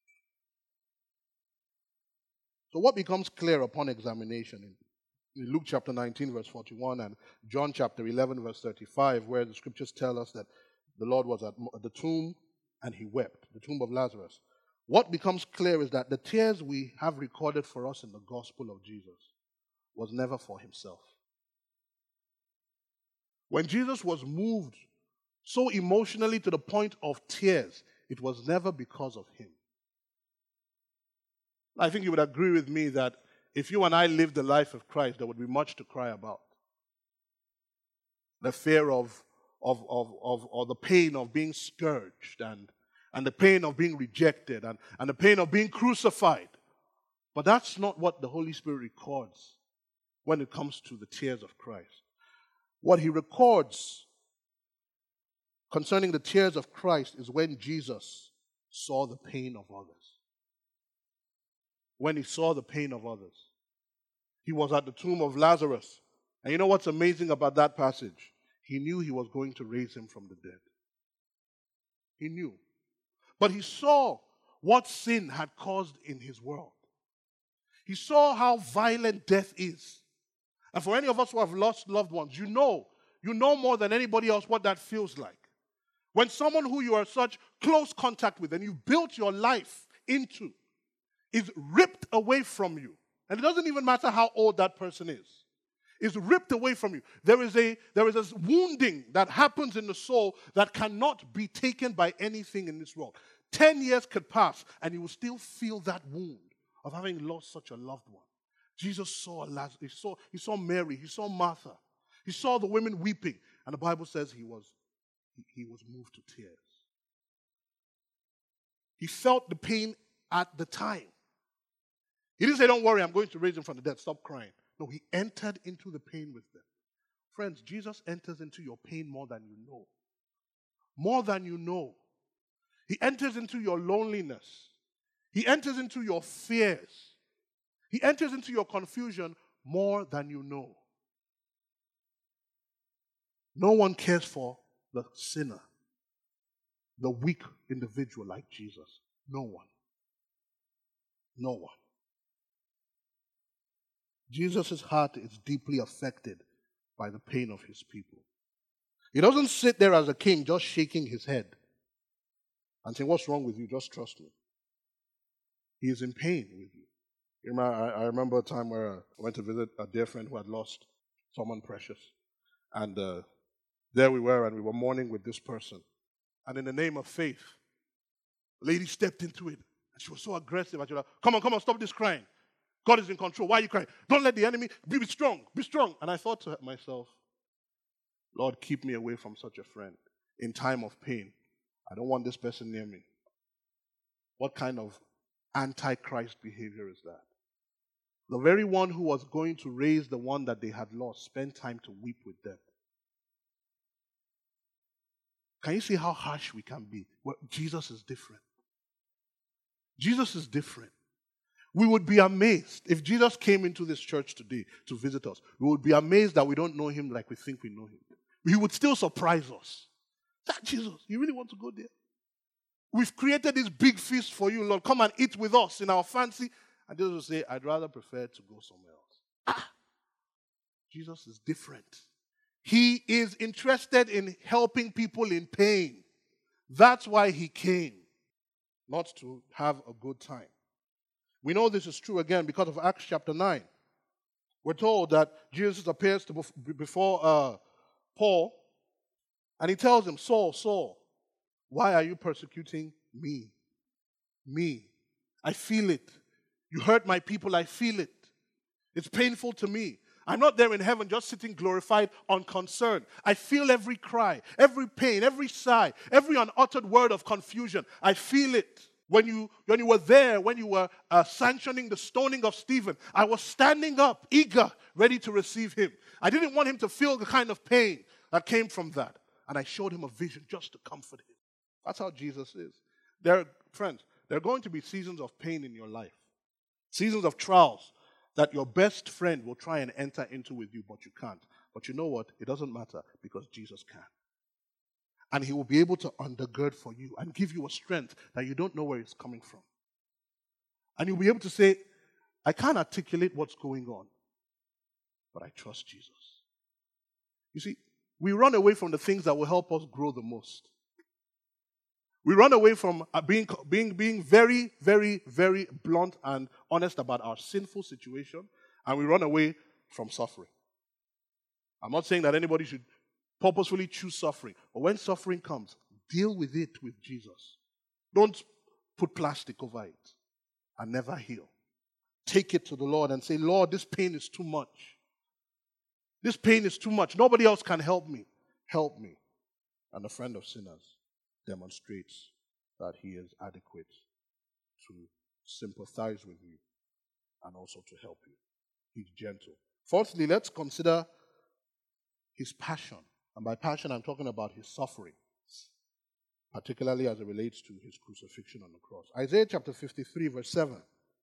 So what becomes clear upon examination in, in Luke chapter nineteen, verse forty-one, and John chapter eleven, verse thirty-five, where the scriptures tell us that the Lord was at the tomb and he wept, the tomb of Lazarus. What becomes clear is that the tears we have recorded for us in the gospel of Jesus was never for himself. When Jesus was moved so emotionally to the point of tears, it was never because of him. I think you would agree with me that if you and I lived the life of Christ, there would be much to cry about. The fear of, of, of, of or the pain of being scourged, and, and the pain of being rejected, and, and the pain of being crucified. But that's not what the Holy Spirit records when it comes to the tears of Christ. What he records concerning the tears of Christ is when Jesus saw the pain of others. When he saw the pain of others. He was at the tomb of Lazarus. And you know what's amazing about that passage? He knew he was going to raise him from the dead. He knew. But he saw what sin had caused in his world. He saw how violent death is. And for any of us who have lost loved ones, you know, you know more than anybody else what that feels like. When someone who you are such close contact with and you built your life into is ripped away from you, and it doesn't even matter how old that person is, is ripped away from you. There is a there is a wounding that happens in the soul that cannot be taken by anything in this world. Ten years could pass and you will still feel that wound of having lost such a loved one. Jesus saw Lazarus, he saw, he saw Mary, he saw Martha, he saw the women weeping, and the Bible says he was he, he was moved to tears. He felt the pain at the time. He didn't say, "Don't worry, I'm going to raise him from the dead. Stop crying." No, he entered into the pain with them. Friends, Jesus enters into your pain more than you know. More than you know. He enters into your loneliness. He enters into your fears. He enters into your confusion more than you know. No one cares for the sinner, the weak individual like Jesus. No one. No one. Jesus' heart is deeply affected by the pain of his people. He doesn't sit there as a king just shaking his head and saying, "What's wrong with you? Just trust me." He is in pain with you. You remember, I, I remember a time where I went to visit a dear friend who had lost someone precious. And uh, there we were, and we were mourning with this person. And in the name of faith, the lady stepped into it. And she was so aggressive. I was like, "Come on, come on, stop this crying. God is in control. Why are you crying? Don't let the enemy, be, be strong, be strong." And I thought to myself, Lord, keep me away from such a friend in time of pain. I don't want this person near me. What kind of antichrist behavior is that? The very one who was going to raise the one that they had lost spent time to weep with them. Can you see how harsh we can be? Well, Jesus is different. Jesus is different. We would be amazed if Jesus came into this church today to visit us. We would be amazed that we don't know him like we think we know him. He would still surprise us. That Jesus, you really want to go there? We've created this big feast for you, Lord. Come and eat with us in our fancy. And Jesus will say, "I'd rather prefer to go somewhere else." Ah! Jesus is different. He is interested in helping people in pain. That's why he came, not to have a good time. We know this is true again because of Acts chapter nine. We're told that Jesus appears to before uh, Paul, and he tells him, "Saul, Saul, why are you persecuting me? Me. I feel it. You hurt my people, I feel it. It's painful to me. I'm not there in heaven just sitting glorified, unconcerned. I feel every cry, every pain, every sigh, every unuttered word of confusion. I feel it. When you, when you were there, when you were uh, sanctioning the stoning of Stephen, I was standing up, eager, ready to receive him. I didn't want him to feel the kind of pain that came from that. And I showed him a vision just to comfort him." That's how Jesus is. There, friends, there are going to be seasons of pain in your life. Seasons of trials that your best friend will try and enter into with you, but you can't. But you know what? It doesn't matter because Jesus can. And he will be able to undergird for you and give you a strength that you don't know where it's coming from. And you'll be able to say, "I can't articulate what's going on, but I trust Jesus." You see, we run away from the things that will help us grow the most. We run away from being, being, being very, very, very blunt and honest about our sinful situation, and we run away from suffering. I'm not saying that anybody should purposefully choose suffering, but when suffering comes, deal with it with Jesus. Don't put plastic over it and never heal. Take it to the Lord and say, "Lord, this pain is too much. This pain is too much. Nobody else can help me. Help me." And the friend of sinners demonstrates that he is adequate to sympathize with you and also to help you. He's gentle. Fourthly, let's consider his passion. And by passion, I'm talking about his suffering, particularly as it relates to his crucifixion on the cross. Isaiah chapter fifty-three, verse seven.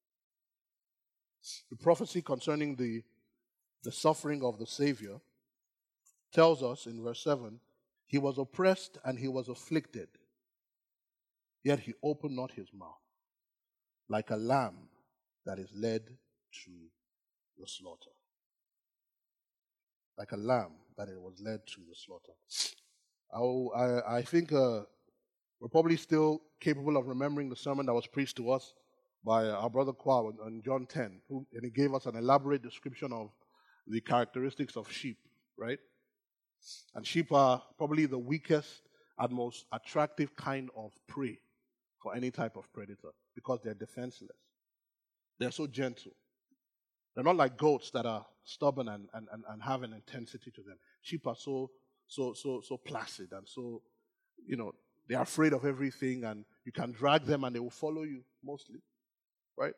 The prophecy concerning the, the suffering of the Savior tells us in verse seven, "He was oppressed and he was afflicted, yet he opened not his mouth, like a lamb that is led to the slaughter." Like a lamb that it was led to the slaughter. I, I, I think uh, we're probably still capable of remembering the sermon that was preached to us by our brother Kwa on John ten, who, and he gave us an elaborate description of the characteristics of sheep, right? And sheep are probably the weakest and most attractive kind of prey for any type of predator because they're defenseless. They're so gentle. They're not like goats that are stubborn and, and, and, and have an intensity to them. Sheep are so so so so placid and so, you know, they are afraid of everything, and you can drag them and they will follow you mostly, right?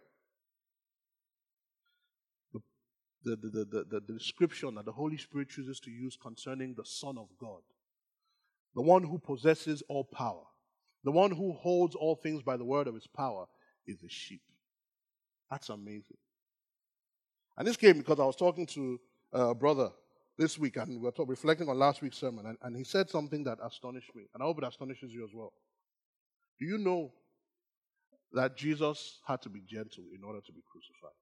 The, the, the, the, the, the description that the Holy Spirit chooses to use concerning the Son of God, the one who possesses all power, the one who holds all things by the word of his power, is the sheep. That's amazing. And this came because I was talking to a brother this week, and we were talk, reflecting on last week's sermon, and, and he said something that astonished me, and I hope it astonishes you as well. Do you know that Jesus had to be gentle in order to be crucified?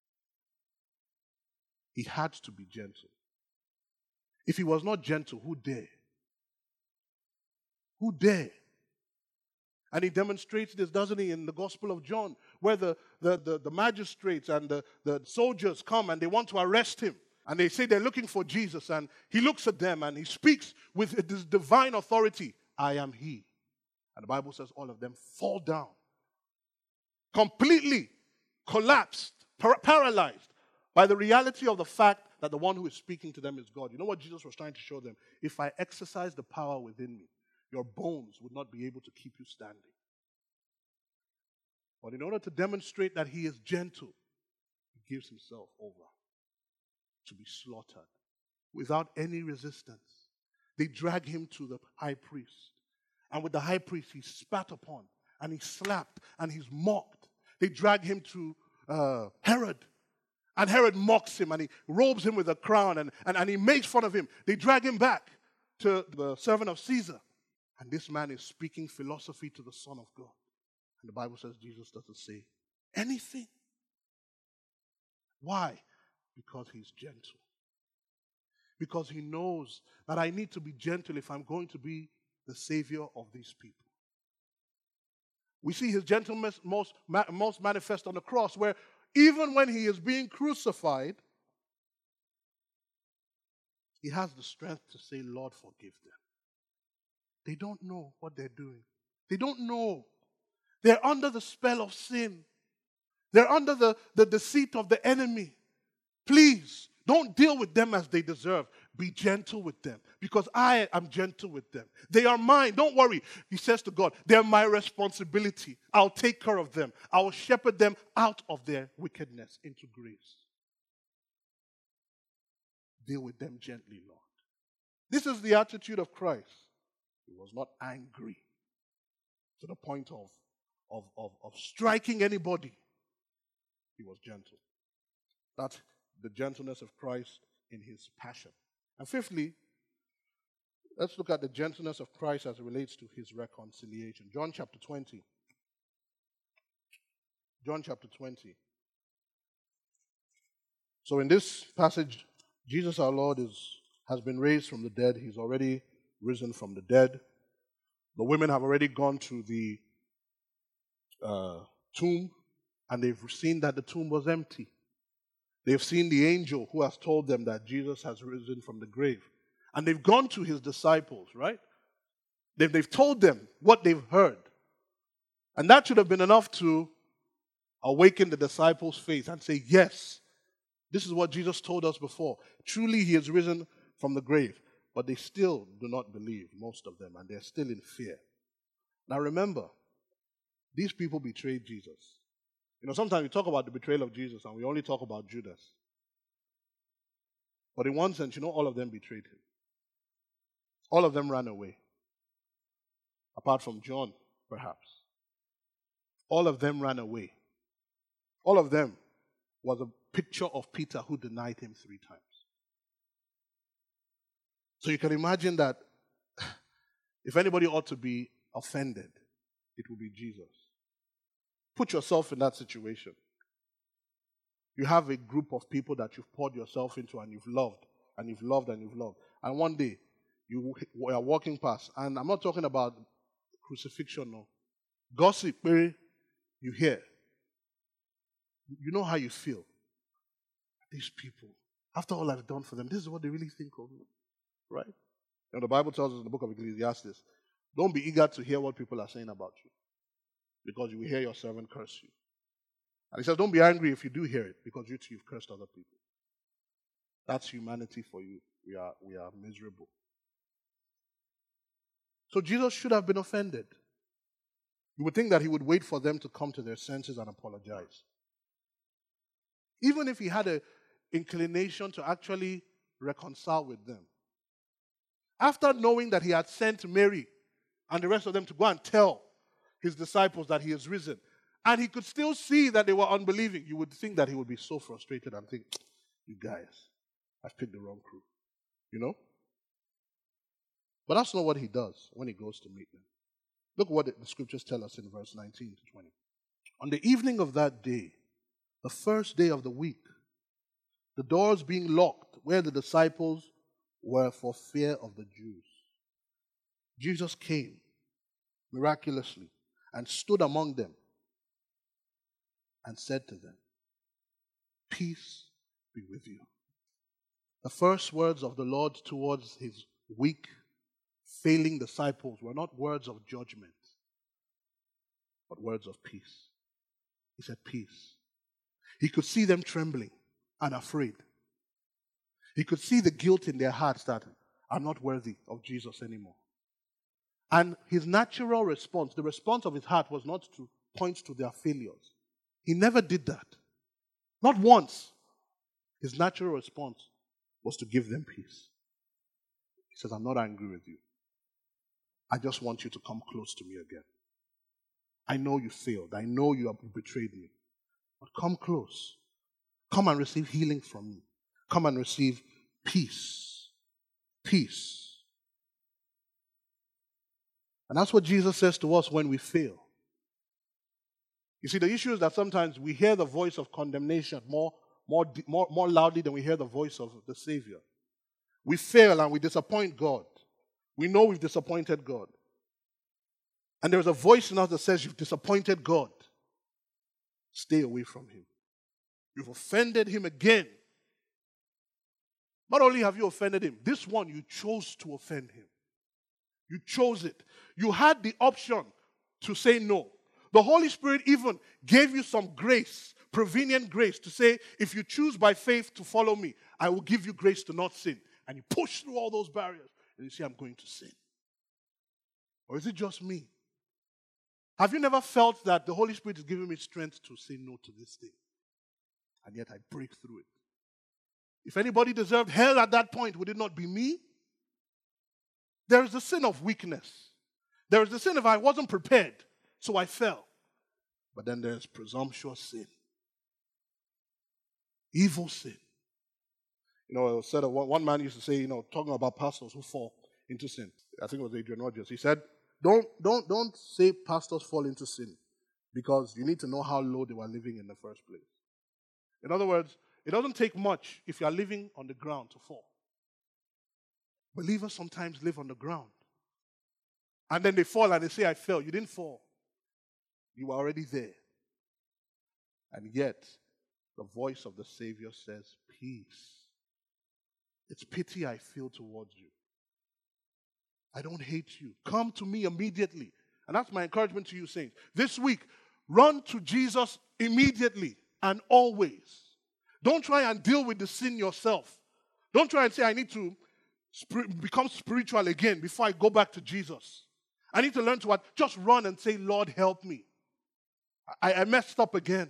He had to be gentle. If he was not gentle, who dare? Who dare? And he demonstrates this, doesn't he, in the Gospel of John, where the, the, the, the magistrates and the, the soldiers come and they want to arrest him. And they say they're looking for Jesus. And he looks at them and he speaks with this divine authority. I am he. And the Bible says all of them fall down. Completely collapsed, par- paralyzed by the reality of the fact that the one who is speaking to them is God. You know what Jesus was trying to show them? If I exercise the power within me, your bones would not be able to keep you standing. But in order to demonstrate that he is gentle, he gives himself over to be slaughtered without any resistance. They drag him to the high priest. And with the high priest, he's spat upon and he's slapped and he's mocked. They drag him to uh, Herod. And Herod mocks him and he robes him with a crown and, and, and he makes fun of him. They drag him back to the servant of Caesar. And this man is speaking philosophy to the Son of God. And the Bible says Jesus doesn't say anything. Why? Because he's gentle. Because he knows that I need to be gentle if I'm going to be the Savior of these people. We see his gentleness most, most manifest on the cross, where even when he is being crucified, he has the strength to say, Lord, forgive them. They don't know what they're doing. They don't know. They're under the spell of sin. They're under the, the deceit of the enemy. Please, don't deal with them as they deserve. Be gentle with them, because I am gentle with them. They are mine. Don't worry. He says to God, they're my responsibility. I'll take care of them. I will shepherd them out of their wickedness into grace. Deal with them gently, Lord. This is the attitude of Christ. He was not angry to the point of, of, of, of striking anybody. He was gentle. That's the gentleness of Christ in his passion. And fifthly, let's look at the gentleness of Christ as it relates to his reconciliation. John chapter twenty. John chapter twenty. So in this passage, Jesus our Lord is has been raised from the dead. He's already risen from the dead. The women have already gone to the uh, tomb, and they've seen that the tomb was empty. They've seen the angel who has told them that Jesus has risen from the grave. And they've gone to his disciples, right? They've, they've told them what they've heard. And that should have been enough to awaken the disciples' faith and say, yes, this is what Jesus told us before. Truly he has risen from the grave. But they still do not believe, most of them, and they're still in fear. Now remember, these people betrayed Jesus. You know, sometimes we talk about the betrayal of Jesus and we only talk about Judas. But in one sense, you know, all of them betrayed him. All of them ran away. Apart from John, perhaps. All of them ran away. All of them was a picture of Peter who denied him three times. So you can imagine that if anybody ought to be offended, it will be Jesus. Put yourself in that situation. You have a group of people that you've poured yourself into and you've loved, and you've loved, and you've loved. And one day, you are walking past, and I'm not talking about crucifixion, no. Gossip, you hear. You know how you feel. These people, after all I've done for them, this is what they really think of me. Right? And the Bible tells us in the book of Ecclesiastes, don't be eager to hear what people are saying about you, because you will hear your servant curse you. And he says, don't be angry if you do hear it, because you too, you've cursed other people. That's humanity for you. We are, we are miserable. So Jesus should have been offended. You would think that he would wait for them to come to their senses and apologize. Even if he had an inclination to actually reconcile with them. After knowing that he had sent Mary and the rest of them to go and tell his disciples that he has risen, and he could still see that they were unbelieving, you would think that he would be so frustrated and think, you guys, I've picked the wrong crew. You know? But that's not what he does when he goes to meet them. Look what the scriptures tell us in verse nineteen to twenty. On the evening of that day, the first day of the week, the doors being locked where the disciples were for fear of the Jews, Jesus came miraculously and stood among them and said to them, peace be with you. The first words of the Lord towards his weak, failing disciples were not words of judgment, but words of peace. He said, peace. He could see them trembling and afraid. He could see the guilt in their hearts that I'm not worthy of Jesus anymore. And his natural response, the response of his heart, was not to point to their failures. He never did that. Not once. His natural response was to give them peace. He says, I'm not angry with you. I just want you to come close to me again. I know you failed. I know you have betrayed me. But come close. Come and receive healing from me. Come and receive peace. Peace. And that's what Jesus says to us when we fail. You see, the issue is that sometimes we hear the voice of condemnation more, more, more, more loudly than we hear the voice of the Savior. We fail and we disappoint God. We know we've disappointed God. And there's a voice in us that says, you've disappointed God. Stay away from him. You've offended him again. Not only have you offended him, this one you chose to offend him. You chose it. You had the option to say no. The Holy Spirit even gave you some grace, prevenient grace, to say, if you choose by faith to follow me, I will give you grace to not sin. And you push through all those barriers, and you say, I'm going to sin. Or is it just me? Have you never felt that the Holy Spirit is giving me strength to say no to this thing? And yet I break through it. If anybody deserved hell at that point, would it not be me? There is the sin of weakness. There is the sin of I wasn't prepared, so I fell. But then there's presumptuous sin. Evil sin. You know, it was said, one, one man used to say, you know, talking about pastors who fall into sin. I think it was Adrian Rogers. He said, don't, don't, don't say pastors fall into sin, because you need to know how low they were living in the first place. In other words, it doesn't take much if you are living on the ground to fall. Believers sometimes live on the ground. And then they fall and they say, I fell. You didn't fall. You were already there. And yet, the voice of the Savior says, peace. It's pity I feel towards you. I don't hate you. Come to me immediately. And that's my encouragement to you, saints. This week, run to Jesus immediately and always. Don't try and deal with the sin yourself. Don't try and say, I need to spir- become spiritual again before I go back to Jesus. I need to learn to what? Just run and say, Lord, help me. I, I messed up again.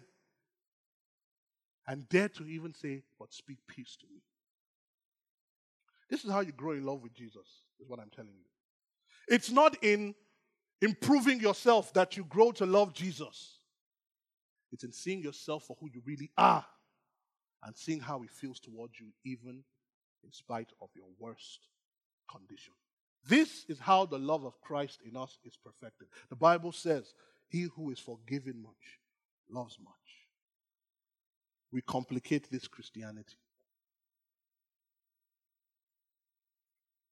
And dare to even say, but speak peace to me. This is how you grow in love with Jesus, is what I'm telling you. It's not in improving yourself that you grow to love Jesus. It's in seeing yourself for who you really are and seeing how he feels towards you, even in spite of your worst condition. This is how the love of Christ in us is perfected. The Bible says, he who is forgiven much loves much. We complicate this Christianity.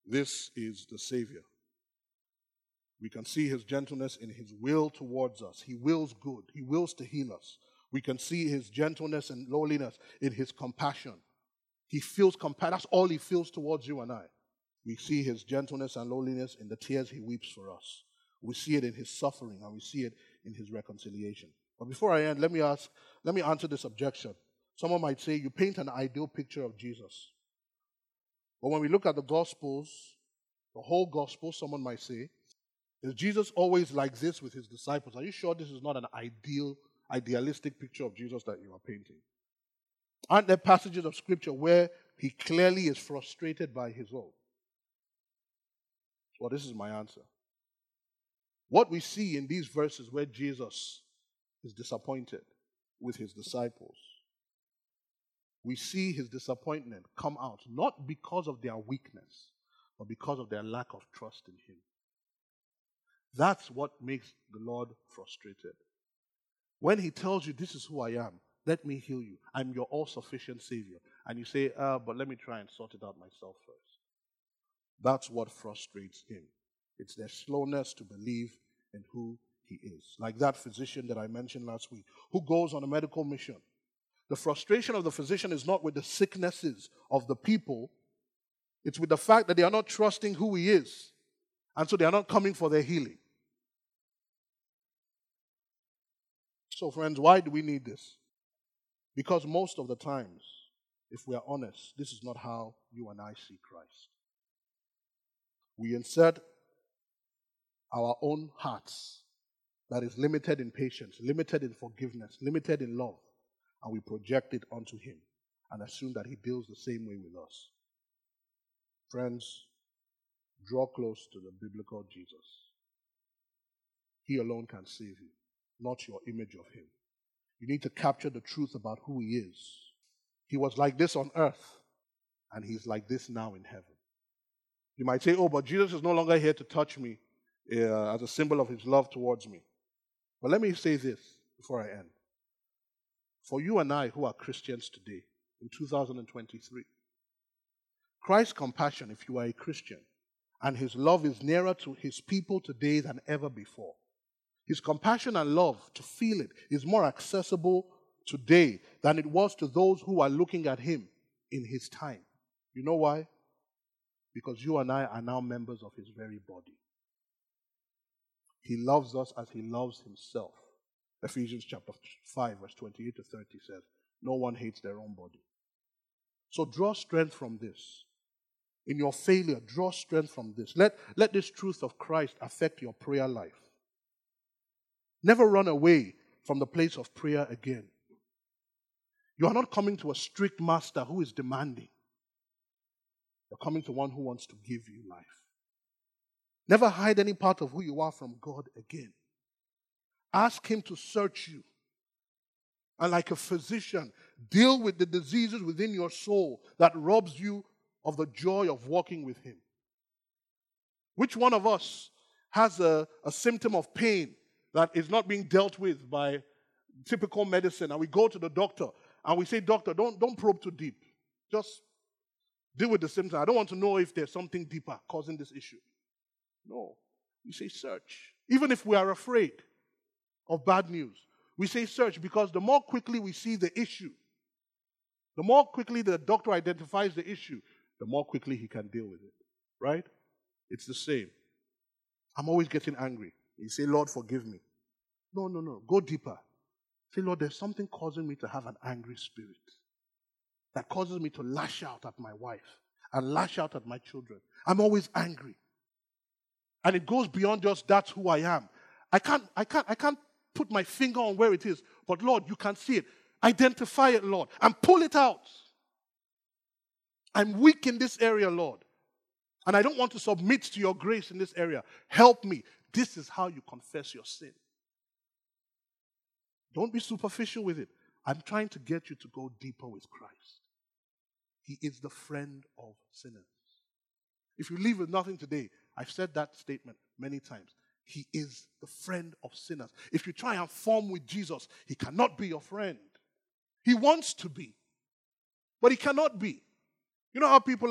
This is the Savior. We can see his gentleness in his will towards us. He wills good. He wills to heal us. We can see his gentleness and lowliness in his compassion. He feels compassion. That's all he feels towards you and I. We see his gentleness and lowliness in the tears he weeps for us. We see it in his suffering, and we see it in his reconciliation. But before I end, let me ask, let me answer this objection. Someone might say, you paint an ideal picture of Jesus. But when we look at the Gospels, the whole Gospel, someone might say, is Jesus always like this with his disciples? Are you sure this is not an ideal, idealistic picture of Jesus that you are painting? Aren't there passages of Scripture where he clearly is frustrated by his own? Well, this is my answer. What we see in these verses where Jesus is disappointed with his disciples, we see his disappointment come out not because of their weakness, but because of their lack of trust in him. That's what makes the Lord frustrated. When he tells you, this is who I am, let me heal you, I'm your all-sufficient Savior, and you say, uh, but let me try and sort it out myself first. That's what frustrates him. It's their slowness to believe in who he is. Like that physician that I mentioned last week, who goes on a medical mission. The frustration of the physician is not with the sicknesses of the people. It's with the fact that they are not trusting who he is. And so they are not coming for their healing. So friends, why do we need this? Because most of the times, if we are honest, this is not how you and I see Christ. We insert our own hearts that is limited in patience, limited in forgiveness, limited in love, and we project it onto him and assume that he deals the same way with us. Friends, draw close to the biblical Jesus. He alone can save you, not your image of him. You need to capture the truth about who he is. He was like this on earth, and he's like this now in heaven. You might say, oh, but Jesus is no longer here to touch me uh, as a symbol of his love towards me. But let me say this before I end. For you and I who are Christians today, in two thousand twenty-three, Christ's compassion, if you are a Christian, and his love is nearer to his people today than ever before. His compassion and love, to feel it, is more accessible today than it was to those who are looking at him in his time. You know why? Because you and I are now members of his very body. He loves us as he loves himself. Ephesians chapter five, verse twenty-eight to thirty says, no one hates their own body. So draw strength from this. In your failure, draw strength from this. Let, let this truth of Christ affect your prayer life. Never run away from the place of prayer again. You are not coming to a strict master who is demanding. You're coming to one who wants to give you life. Never hide any part of who you are from God again. Ask him to search you. And like a physician, deal with the diseases within your soul that robs you of the joy of walking with him. Which one of us has a, a symptom of pain that is not being dealt with by typical medicine, and we go to the doctor and we say, doctor, don't, don't probe too deep. Just deal with the symptoms. I don't want to know if there's something deeper causing this issue. No. We say search. Even if we are afraid of bad news, we say search, because the more quickly we see the issue, the more quickly the doctor identifies the issue, the more quickly he can deal with it. Right? It's the same. I'm always getting angry. You say, Lord, forgive me. No, no, no. Go deeper. Say, Lord, there's something causing me to have an angry spirit that causes me to lash out at my wife and lash out at my children. I'm always angry. And it goes beyond just that's who I am. I can't, I can't, I can't put my finger on where it is. But Lord, you can see it. Identify it, Lord, and pull it out. I'm weak in this area, Lord. And I don't want to submit to your grace in this area. Help me. This is how you confess your sin. Don't be superficial with it. I'm trying to get you to go deeper with Christ. He is the friend of sinners. If you leave with nothing today, I've said that statement many times. He is the friend of sinners. If you try and form with Jesus, he cannot be your friend. He wants to be, but he cannot be. You know how people are.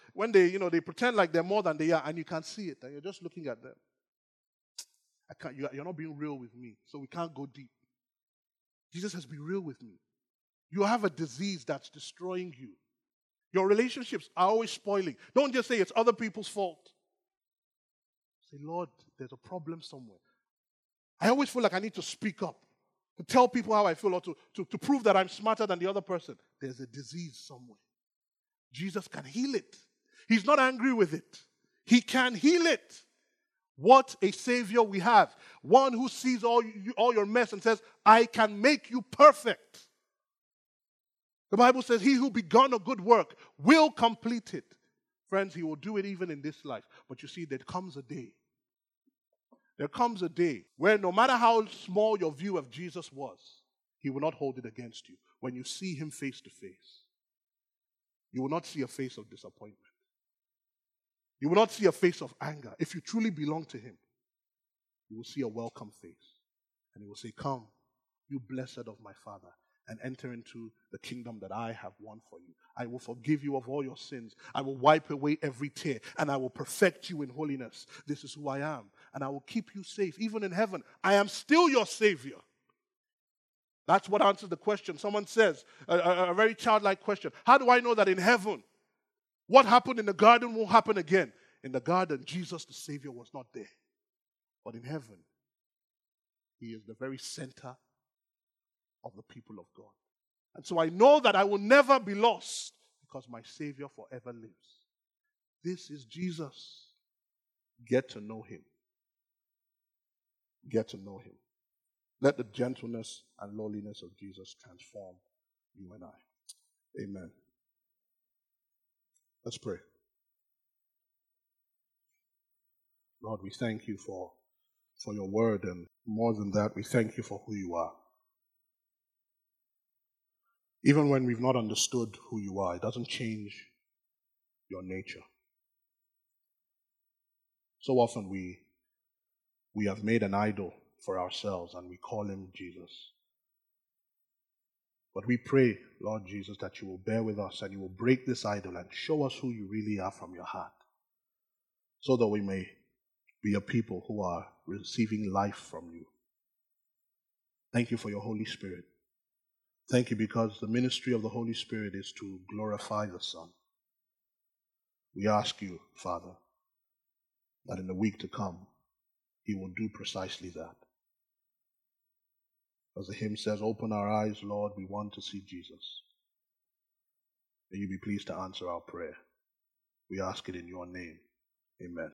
when they, you know, they pretend like they're more than they are, and you can see it, and you're just looking at them. I can't, you're not being real with me, so we can't go deep. Jesus says, be real with me. You have a disease that's destroying you. Your relationships are always spoiling. Don't just say it's other people's fault. Say, Lord, there's a problem somewhere. I always feel like I need to speak up, to tell people how I feel, or to, to, to prove that I'm smarter than the other person. There's a disease somewhere. Jesus can heal it. He's not angry with it. He can heal it. What a Savior we have. One who sees all, you, all your mess and says, I can make you perfect. The Bible says, he who begun a good work will complete it. Friends, he will do it even in this life. But you see, there comes a day. There comes a day where no matter how small your view of Jesus was, he will not hold it against you. When you see him face to face, you will not see a face of disappointment. You will not see a face of anger. If you truly belong to him, you will see a welcome face. And he will say, come, you blessed of my Father, and enter into the kingdom that I have won for you. I will forgive you of all your sins. I will wipe away every tear, and I will perfect you in holiness. This is who I am, and I will keep you safe. Even in heaven, I am still your Savior. That's what answers the question. Someone says, a, a, a very childlike question, how do I know that in heaven, what happened in the garden won't happen again? In the garden, Jesus the Savior was not there. But in heaven, he is the very center of the people of God. And so I know that I will never be lost because my Savior forever lives. This is Jesus. Get to know him. Get to know him. Let the gentleness and lowliness of Jesus transform you and I. Amen. Let's pray. Lord, we thank you for, for your word, and more than that, we thank you for who you are. Even when we've not understood who you are, it doesn't change your nature. So often we, we have made an idol for ourselves and we call him Jesus. But we pray, Lord Jesus, that you will bear with us and you will break this idol and show us who you really are from your heart, so that we may be a people who are receiving life from you. Thank you for your Holy Spirit. Thank you because the ministry of the Holy Spirit is to glorify the Son. We ask you, Father, that in the week to come, he will do precisely that. As the hymn says, open our eyes, Lord, we want to see Jesus. May you be pleased to answer our prayer. We ask it in your name. Amen.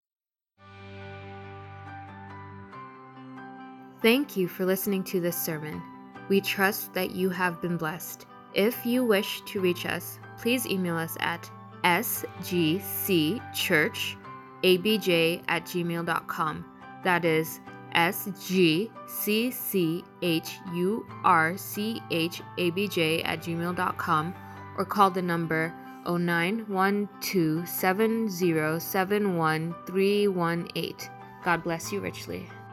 Thank you for listening to this sermon. We trust that you have been blessed. If you wish to reach us, please email us at s g c church a b j at gmail dot com. That is S G C C H U R C H A B J at gmail dot com, or call the number oh nine one two seven zero seven one three one eight. God bless you richly.